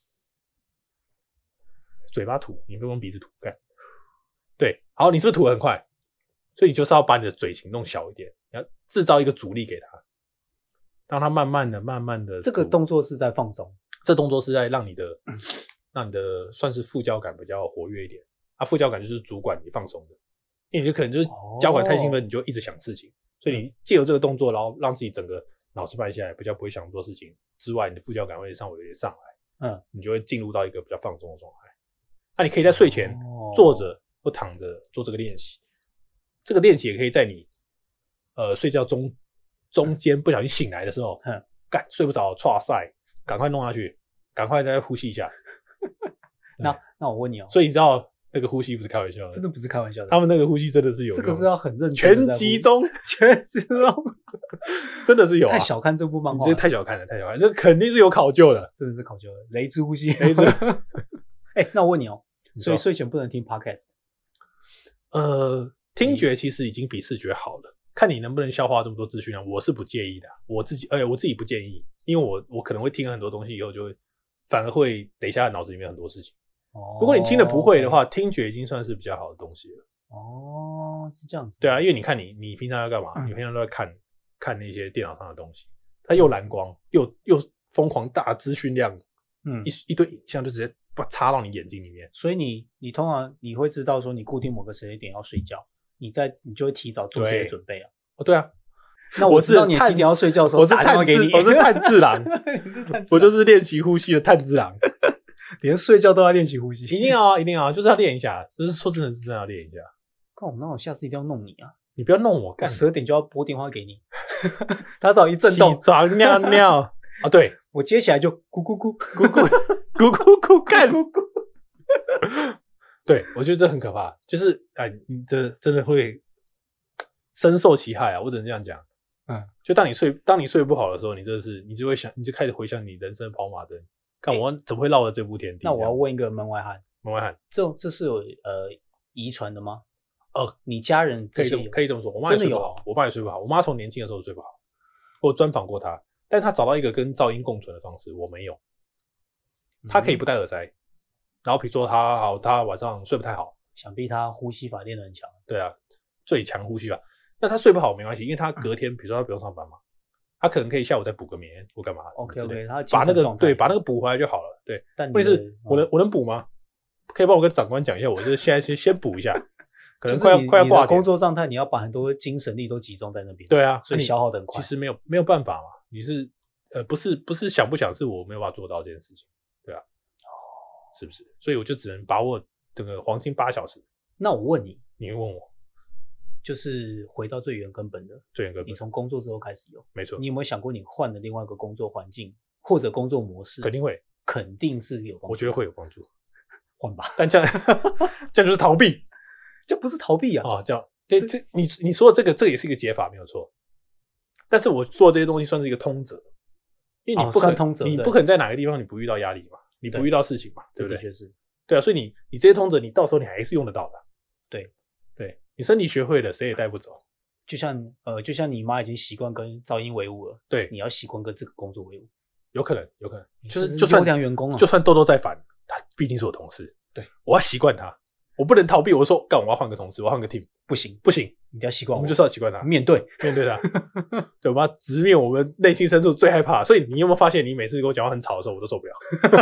嘴巴吐，你不用鼻子吐，看。对，好，你是不是吐得很快？所以你就是要把你的嘴型弄小一点，你要制造一个阻力给他，让他慢慢的。 这个动作是在放松， 这动作是在让你的算是副交感比较活跃一点。副交感就是主管你放松的，因为你就可能就是交感太兴奋，你就一直想事情，所以你借由这个动作，然后让自己整个脑子慢下来，比较不会想那么多事情之外，你的副交感会稍微有点上来，你就会进入到一个比较放松的状态。那你可以在睡前坐着或躺着做这个练习。这个练习也可以在你睡觉中间不小心醒来的时候，干睡不着，剉赛，赶快弄下去，赶快再呼吸一下。 那我问你哦， 所以你知道那个呼吸不是开玩笑的， 真的不是开玩笑的， 他们那个呼吸真的是有用， 这个是要很认真， 全集中，真的是有啊！ 太小看这部漫画， 这太小看了，这肯定是有考究的， 真的是考究的，雷之呼吸， 雷之。 那我问你哦，所以睡前不能听 podcast？ 听觉其实已经比视觉好了，看你能不能消化这么多资讯啊，我是不介意的，我自己不建议，因为我可能会听很多东西以后就会反而会等一下脑子里面很多事情。如果你听得不会的话，听觉已经算是比较好的东西了。 是这样子。 对啊，因为你看你平常要干嘛？你平常都在看那些电脑上的东西，它又蓝光又疯狂大资讯量，一堆影像就直接插到你眼睛里面。 所以你通常你会知道说你固定某个时间点要睡觉，你就会提早做这些准备啊。 对啊。 那我知道你几点要睡觉的时候， 我是炭治郎，我就是练习呼吸的炭治郎， 连睡觉都要练习呼吸， 一定要啊，就是要练一下，就是说真的是真的要练一下。 那我下次一定要弄你啊！ 你不要弄我，干 12点就要拨电话给你，他只要一震动， 起床尿尿啊，对我接起来就咕咕咕咕咕咕咕咕干咕咕，对我觉得这很可怕，就是你这真的会深受其害啊！我只能这样讲。就当你睡不好的时候，你就会想，你就开始回想你人生的跑马灯，看我怎么会绕了这步田地。 那我要问一个门外汉，这是有遗传的吗？你家人可以这么说，我妈也睡不好，我爸也睡不好，我妈从年轻的时候睡不好。我专访过她，但她找到一个跟噪音共存的方式，我没有。她可以不戴耳塞，然后比如说她晚上睡不太好， 想必她呼吸法练得很强。 对啊，最强呼吸法。那他睡不好没关系，因为他隔天，比如说他不用上班嘛，他可能可以下午再补个眠或干嘛。 OK， 他把那个补回来就好了。对， 但问题是我能补吗？可以帮我跟长官讲一下，我是现在先补一下，可能快要挂点。 工作状态你要把很多精神力都集中在那边。 对啊， 所以消耗得很快。 其实没有办法嘛，你是不是想不想，是我没有办法做到这件事情，对啊，是不是？所以我就只能把握这个黄金8小时。 那我问你， 你会问我？ 就是回到最原根本的，你从工作之后开始有， 没错。 你有没有想过你换了另外一个工作环境或者工作模式？ 肯定会， 肯定是有帮助。 我觉得会有帮助， 换吧。 但这样就是逃避， 这不是逃避啊！ 你说的这个也是一个解法，没有错。但是我说的这些东西算是一个通则，因为你不可能在哪个地方你不遇到压力嘛，你不遇到事情嘛，对不对？ 的确是。 对啊，所以你这些通则，你到时候你还是用得到的。对，你身体学会了，谁也带不走。 就像你妈已经习惯跟噪音为伍了， 对， 你要习惯跟这个工作为伍。 有可能，就算优良员工啊， 就算豆豆再烦，他毕竟是我同事， 对， 我要习惯他， 我不能逃避。我说干，我要换个同事，我要换个 team， 不行， 你一定要习惯我们就是要习惯他， 面对他，对，我们要直面我们内心深处最害怕。所以你有没有发现，你每次跟我讲话很吵的时候，我都受不了。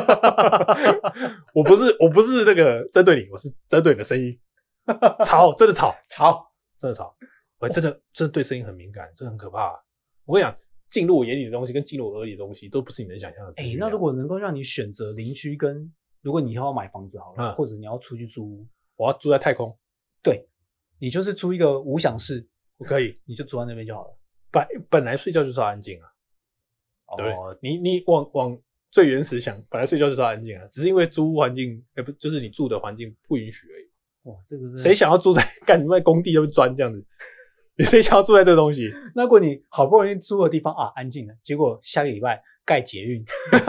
我不是那个针对你，我是针对你的声音，吵，真的吵，真的吵。我真的对声音很敏感，真的很可怕。我跟你讲，进入我眼里的东西跟进入我耳里的东西，都不是你能想象的资讯。 那如果能够让你选择邻居跟，如果你以后要买房子好了，或者你要出去租屋， 我要住在太空， 对，你就是租一个无响室， 我可以， 你就住在那边就好了。 本来睡觉就是要安静啊，对不对？你往最原始想，本来睡觉就是要安静啊，只是因为租屋环境，不就是你住的环境不允许而已。 哇，这个谁想要住在干你们工地那边钻这样子？你谁想要住在这个东西？ 那如果你好不容易租的地方啊安静了，结果下个礼拜盖捷运，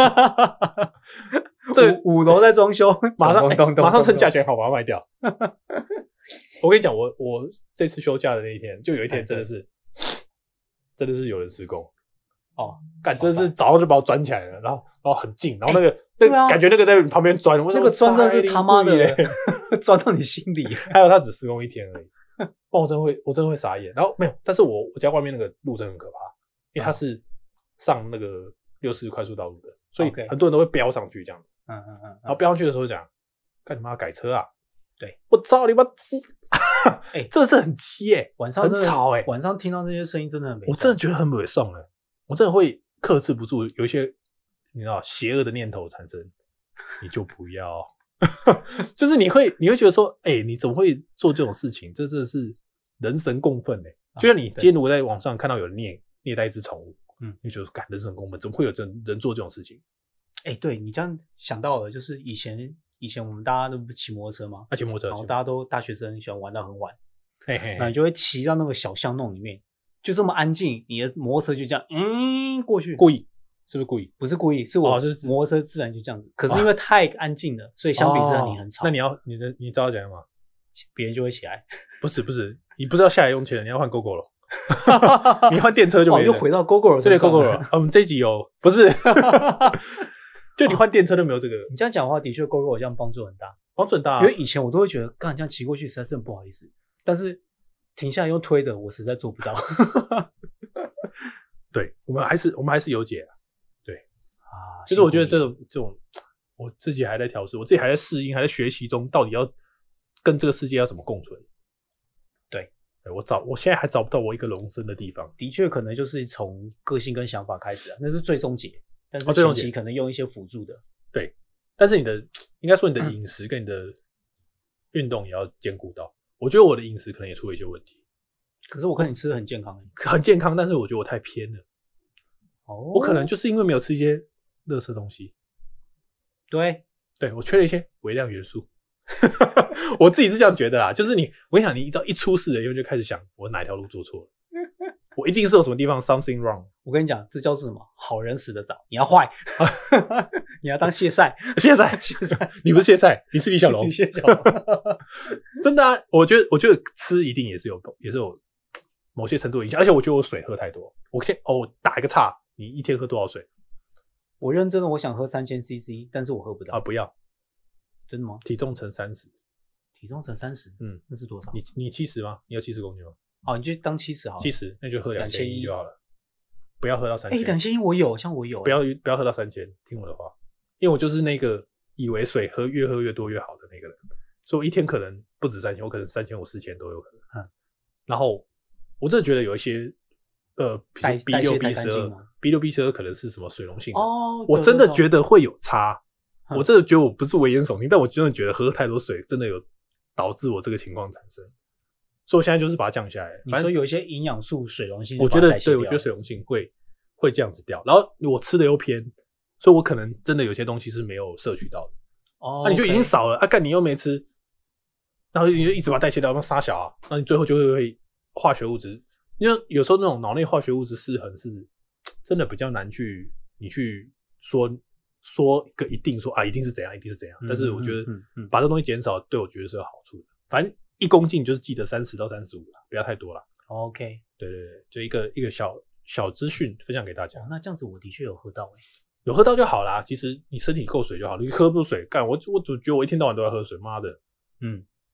这5楼在装修，马上趁价钱好把它卖掉。我跟你讲，我这次休假的那一天，就有一天真的是有人施工干真的是早上就把我钻起来了，然后很近，然后那个感觉那个在旁边钻， 那个钻真的是他妈的钻到你心里。 还有他只施工1天而已。我真的会傻眼。然后没有，但是我家外面那个路真的很可怕，因为它是上那个60快速道路的，所以很多人都会飙上去这样子。然后飙上去的时候讲，干你妈改车啊！ 对， 我操你妈鸡！这是很鸡耶， 晚上很吵哎， 晚上听到这些声音真的很， 我真的觉得很猥爽哎，我真的会克制不住，有一些你知道邪恶的念头产生，你就不要。就是你会觉得说，你怎么会做这种事情？这真的是人神共愤哎！就像你今天如果在网上看到有人虐待一只宠物，你就觉得干人神共愤，怎么会有人做这种事情？ 对你这样想到了，就是以前我们大家都不骑摩托车吗？ 骑摩托车， 然后大家都大学生喜欢玩到很晚， 那你就会骑到那个小巷弄里面，就这么安静，你的摩托车就这样过去， 故意。是不是故意？ 不是故意，是我摩托车自然就这样子。可是因为太安静了，所以相比之下你很吵。 那你知道怎样吗？ 别人就会起来。 不是，你不是要下来用钱了，你要换 GoGo 了。你换电车就没了。 又回到 GoGo 了。 对 GoGo 了。我们这一集有不是？就你换电车都没有这个。 你这样讲的话，的确 GoGo 这样帮助很大， 因为以前我都会觉得，干这样骑过去实在是很不好意思，但是停下来用推的，我实在做不到。 对，我们还是有解。就是我觉得这种，我自己还在调试，我自己还在适应，还在学习中，到底要跟这个世界要怎么共存。对，我现在还找不到我一个容身的地方。 的确，可能就是从个性跟想法开始那是最终解。但是前期可能用一些辅助的。 对，但是应该说你的饮食跟你的运动也要兼顾到。我觉得我的饮食可能也出了一些问题。 可是我看你吃的很健康很健康，但是我觉得我太偏了。我可能就是因为没有吃一些垃圾东西，对，我缺了一些微量元素。我自己是这样觉得啦，就是我跟你讲，你只要一出事了，因为就开始想我哪条路做错了，我一定是有什么地方 something wrong。 我跟你讲，这叫做什么？好人死得早，你要坏，你要当谢赛， 谢赛，你不是谢赛，你是李小龙， 李小龙， 真的啊！我觉得吃一定也是有某些程度的影响，而且我觉得我水喝太多。我打一个岔，你一天喝多少水？ 我认真的，我想喝3000 CC， 但是我喝不到啊！不要， 真的吗？ 体重乘30， 体重乘30，那是多少？ 你70吗？你有70公斤吗？ 你就当70好了。 70，那就喝2100就好了，不要喝到3000。 2100我有，像我有， 不要喝到3000，听我的话，因为我就是那个以为水越喝越多越好的那个人，所以我一天可能不止3000，我可能3500、4000都有可能。然后我真的觉得有一些B6、B12可能是什么水溶性的我真的觉得会有差。我真的觉得我不是危言耸听，但我真的觉得喝太多水真的有导致我这个情况产生，所以我现在就是把它降下来。 你说有一些营养素水溶性， 我觉得对，我觉得水溶性会这样子掉，然后我吃的又偏，所以我可能真的有些东西是没有摄取到的。你就已经少了干你又没吃，然后你就一直把它代谢掉，那杀小啊，那你最后就会化学物质。因为有时候那种脑内化学物质失衡是真的比较难你去说一个一定说一定是怎样，但是我觉得把这东西减少对我觉得是有好处的。反正1公斤就是记得30到35啦，不要太多啦。 OK， 对，就一个小资讯分享给大家。 那这样子我的确有喝到有喝到就好啦。其实你身体够水就好，你喝不水干我觉得我一天到晚都在喝水，妈的。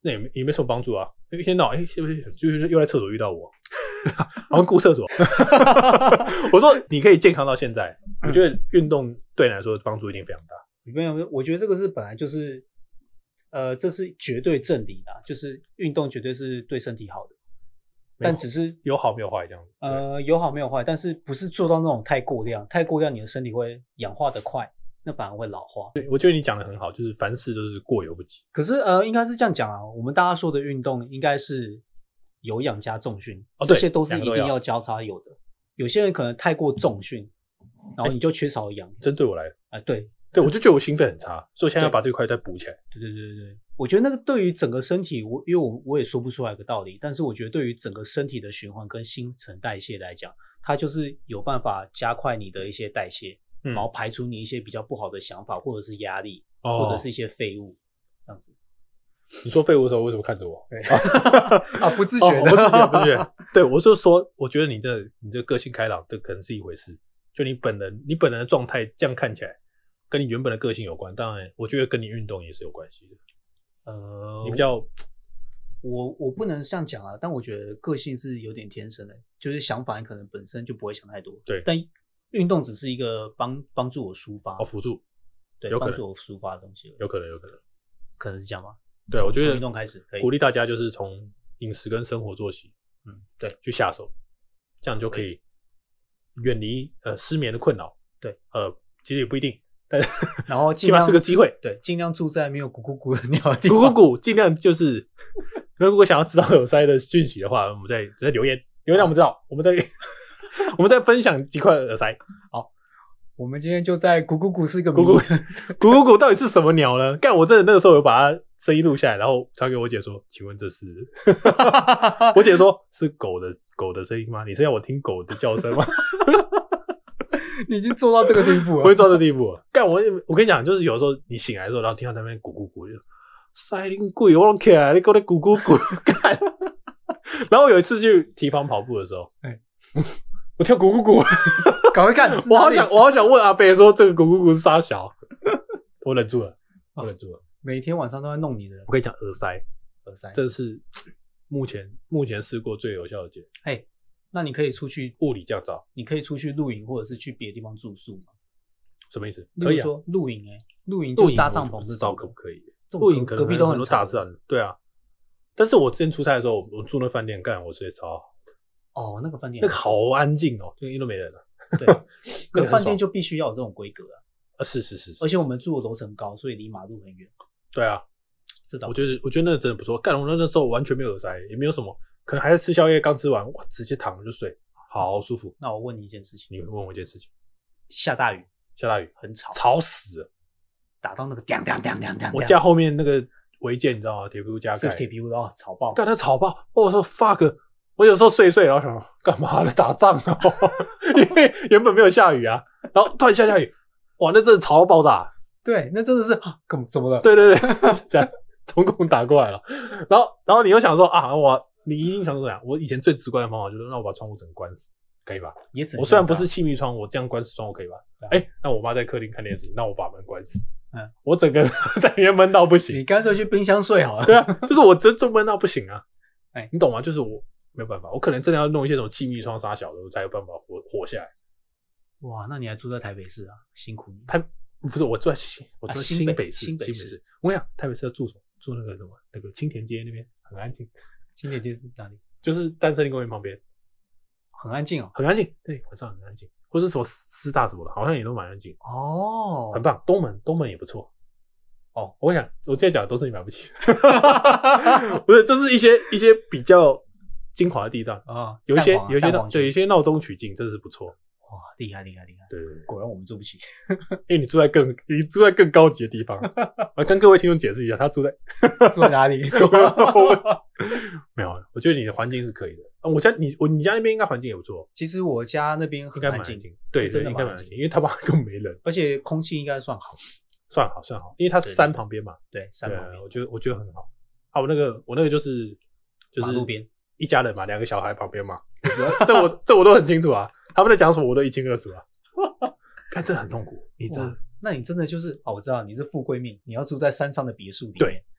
那也没什么帮助啊。一天到晚就是又在厕所遇到我，好像顾厕所。我说你可以健康到现在，我觉得运动对你来说帮助一定非常大。 没有，我觉得这个是本来就是，这是绝对正理的，就是运动绝对是对身体好的，但只是有好没有坏这样子。 有好没有坏，但是不是做到那种太过量，太过量你的身体会氧化的快，那反而会老化。 对，我觉得你讲的很好，就是凡事都是过犹不及。 可是应该是这样讲啊，我们大家说的运动应该是有氧加重训， 哦， 这些都是一定要交叉有的。有些人可能太过重训，然后你就缺少氧。 针对我来对， 我就觉得我心肺很差，所以我现在要把这块再补起来。 对，我觉得那个对于整个身体，因为我也说不出来个道理，但是我觉得对于整个身体的循环跟新陈代谢来讲，它就是有办法加快你的一些代谢，然后排除你一些比较不好的想法或者是压力，或者是一些废物，这样子。 你说废物的时候为什么看着我？ 不自觉的， 不自觉。对，我就说，我觉得你这个性开朗，这可能是一回事。就你本人的状态，这样看起来。跟你原本的个性有关，当然，我觉得跟你运动也是有关系的。你比较， 我不能这样讲啊，但我觉得个性是有点天生的，就是想法你可能本身就不会想太多。 对， 但运动只是一个帮助我抒发， 辅助， 对，帮助我抒发的东西。 有可能是这样吗？ 对，我觉得运动开始可以鼓励大家就是从饮食跟生活作息， 对， 去下手，这样就可以远离失眠的困扰。 对， 其实也不一定。 然后起码是个机会， 对，尽量住在没有咕咕咕的鸟的地方。 咕咕咕，尽量就是，如果想要知道耳塞的讯息的话，我们再留言让我们知道，我们再分享几块耳塞。 好，我们今天就在咕咕咕是一个咕咕咕到底是什么鸟呢？干，我真的那个时候有把它声音录下来，然后传给我姐说，请问这是？我姐说是狗的声音吗？你是要我听狗的叫声吗？ 你已经做到这个地步了， 我会做到这地步了。干，我跟你讲，就是有时候你醒来的时候，然后听到那边咕咕咕，就塞林鬼，我拢起来，你给我咕咕咕干。然后有一次去堤防跑步的时候，我跳咕咕咕， 赶快看， 我好想问阿伯说这个咕咕咕是啥小，我忍住了。 每天晚上都在弄你的， 我跟你讲，耳塞，这是目前试过最有效的解。 那你可以出去物理降噪， 你可以出去露营，或者是去别的地方住宿吗？ 什么意思？ 例如说露营，露营就搭帐篷， 不知道可不可以？露营可能隔壁都很大自然，对啊。但是我之前出差的时候，我住那饭店，干我睡得超好。 那个饭店那个好安静哦，就一都没人了。 对，那个饭店就必须要有这种规格啊。 是， 而且我们住的楼层高，所以离马路很远。 对啊， 是的。 我觉得那个真的不错。干我那时候完全没有耳塞，也没有什么。可能还是吃宵夜，刚吃完，哇，直接躺着就睡，好舒服。 那我问你一件事情， 你问我一件事情， 下大雨很吵死了， 打到那个叮叮叮叮叮。 我家后面那个违建你知道吗？铁皮屋加盖， 是铁皮屋吵爆， 干它吵爆。我说 fuck， 我有时候睡，然后想干嘛呢？打仗啊？因为原本没有下雨啊，然后突然下雨，哇，那真的吵到爆炸。 对，那真的是怎么了？ 对，这样中共打过来了，然后你又想说啊，你一定想说我以前最直观的方法就是让我把窗户整个关死，可以吧？我虽然不是气密窗，我这样关死窗户可以吧？那我妈在客厅看电视，那我把门关死，我整个在里面闷到不行。 你干脆去冰箱睡好了。 对啊，就是我真闷到不行啊。你懂吗？就是我没有办法，我可能真的要弄一些什么气密窗啥小的，我才有办法活下来。 哇，那你还住在台北市啊？辛苦你。 不是我住在新北市。我跟你讲，台北市要住什么？住那个青田街那边很安静。 青田街是哪里？ 就是丹森林公园旁边， 很安静哦， 很安静。对，晚上很安静，或是什么师大什么的，好像也都蛮安静。 很棒。东门也不错。我跟你讲，我今天讲的都是你买不起，不是，就是一些比较精华的地段啊，有一些闹中取静，真的是不错。 哇，厉害！ 对， 果然我们住不起。 你住在更高级的地方。我跟各位听众解释一下，他住在哪里？ 没有，我觉得你的环境是可以的。你家那边应该环境也不错。 其实我家那边很安静， 对，应该蛮安静，因为他妈根本没人， 而且空气应该算好， 因为它是山旁边嘛。 对，山旁边， 我觉得很好。我那个就是马路边一家人嘛，2个小孩旁边嘛，这我都很清楚啊。他们在讲什么我都一清二楚啊。看，这很痛苦。那你真的就是我知道你是富贵命，你要住在山上的别墅里面。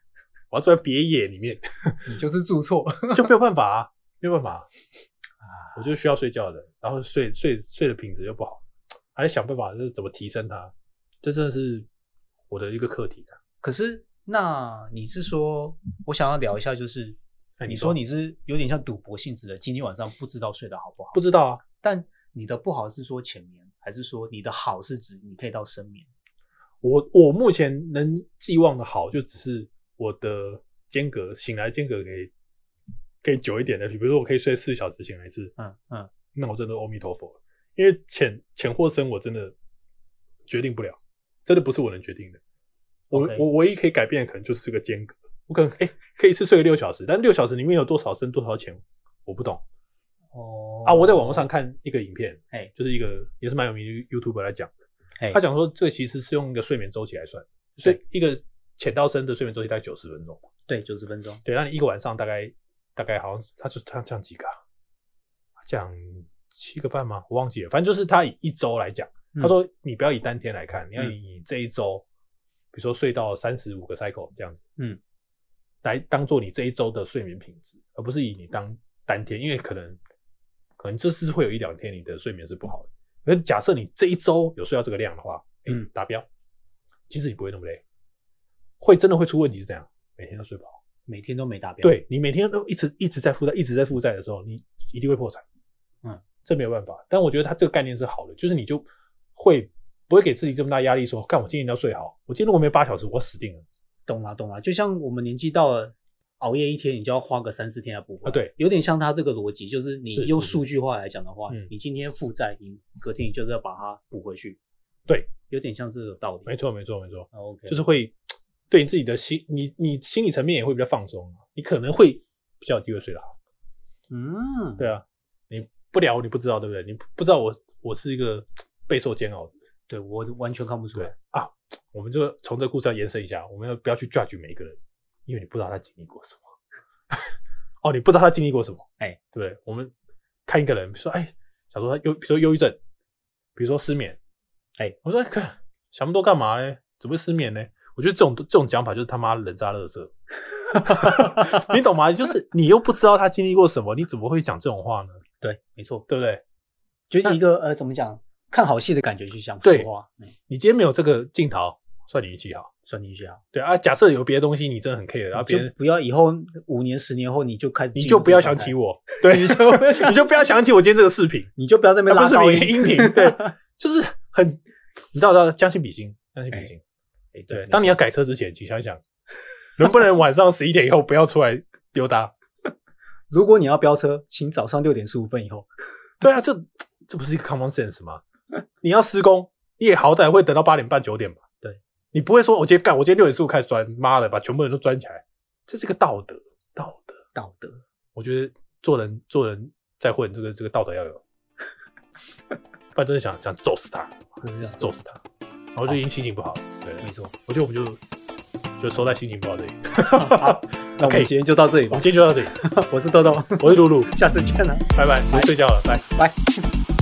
我要住在别野里面， 你就是住错， 就没有办法啊，没有办法。我就需要睡觉的，然后睡的品质又不好，还得想办法就是怎么提升它，这真的是我的一个课题啊。 可是那你是说，我想要聊一下，就是你说你是有点像赌博性质的，今天晚上不知道睡得好不好？ 不知道啊， 但你的不好是说浅眠，还是说你的好是指你可以到深眠？ 我目前能寄望的好，就只是我的间隔醒来间隔可以久一点的，比如说我可以睡4小时醒来一次，那我真的阿弥陀佛了，因为浅或深我真的决定不了，真的不是我能决定的。我唯一可以改变的可能就是这个间隔，我可能可以一次睡个6小时，但6小时里面有多少深多少浅我不懂。我在网络上看一个影片，就是一个也是蛮有名的 YouTuber 来讲的，他讲说这其实是用一个睡眠周期来算，所以一个浅到深的睡眠周期大概90分钟。 对，90分钟。 对，那你一个晚上大概好像他讲几个啊？讲7个半吗？我忘记了，反正就是他以一周来讲，他说你不要以单天来看，你要以这一周，比如说睡到35个 cycle 这样子，来当做你这一周的睡眠品质，而不是以你当单天，因为可能这是会有1-2天你的睡眠是不好的。可是假设你这一周有睡到这个量的话，达标，其实你不会那么累，真的会出问题是这样，每天都睡不好。 每天都没达标， 对，你每天都一直在负债的时候，你一定会破产。这没有办法。但我觉得他这个概念是好的，就是你就不会给自己这么大压力，说干我今天要睡好，我今天如果没8小时，我死定了。 懂啦，就像我们年纪到了，熬夜一天，你就要花个3-4天来补回来。 对， 有点像他这个逻辑，就是你用数据化来讲的话，你今天负债，你隔天你就是要把它补回去。 对， 有点像这个道理。 没错。 OK， 就是会对你自己的你心理层面也会比较放松，你可能会比较有机会睡得好。对啊，你不聊你不知道，对不对？你不知道我是一个备受煎熬的。 对，我完全看不出来啊。我们就从这个故事要延伸一下，我们不要去 judge 每一个人，因为你不知道他经历过什么。你不知道他经历过什么，对不对？我们看一个人，比如说想说他比如说忧郁症，比如说失眠，我说想那么多干嘛呢？怎么会失眠呢？我觉得这种讲法就是他妈人渣垃圾。你懂吗？就是你又不知道他经历过什么，你怎么会讲这种话呢？ 对，没错， 对不对？ 就一个怎么讲，看好戏的感觉去讲说话。 你今天没有这个镜头，算你运气好，对啊，假设有别的东西你真的很 care， 然后别人就不要以后5年10年后你就开始， 你就不要想起我，对，你就不要想起我今天这个视频， 你就不要在那边拉高音频，对，就是很，你知道将心比心，对，当你要改车之前，请想一想，能不能晚上11点以后不要出来溜达？ 如果你要飙车，请早上6点15分以后。 对啊，这不是一个 common sense 吗？你要施工，你也好歹会等到8点半9点吧？ 对， 你不会说我今天6点15开始钻，妈的把全部人都钻起来，这是个道德。我觉得做人再混，这个道德要有，不然真的想揍死他，真的是揍死他。然后就已经心情不好了，对， 没错。 我觉得我们就收在心情不好这里。 好，那我们今天就到这里吧。 我们今天就到这里。 我是豆豆， 我是露露， 下次见了， 拜拜。我睡觉了，拜。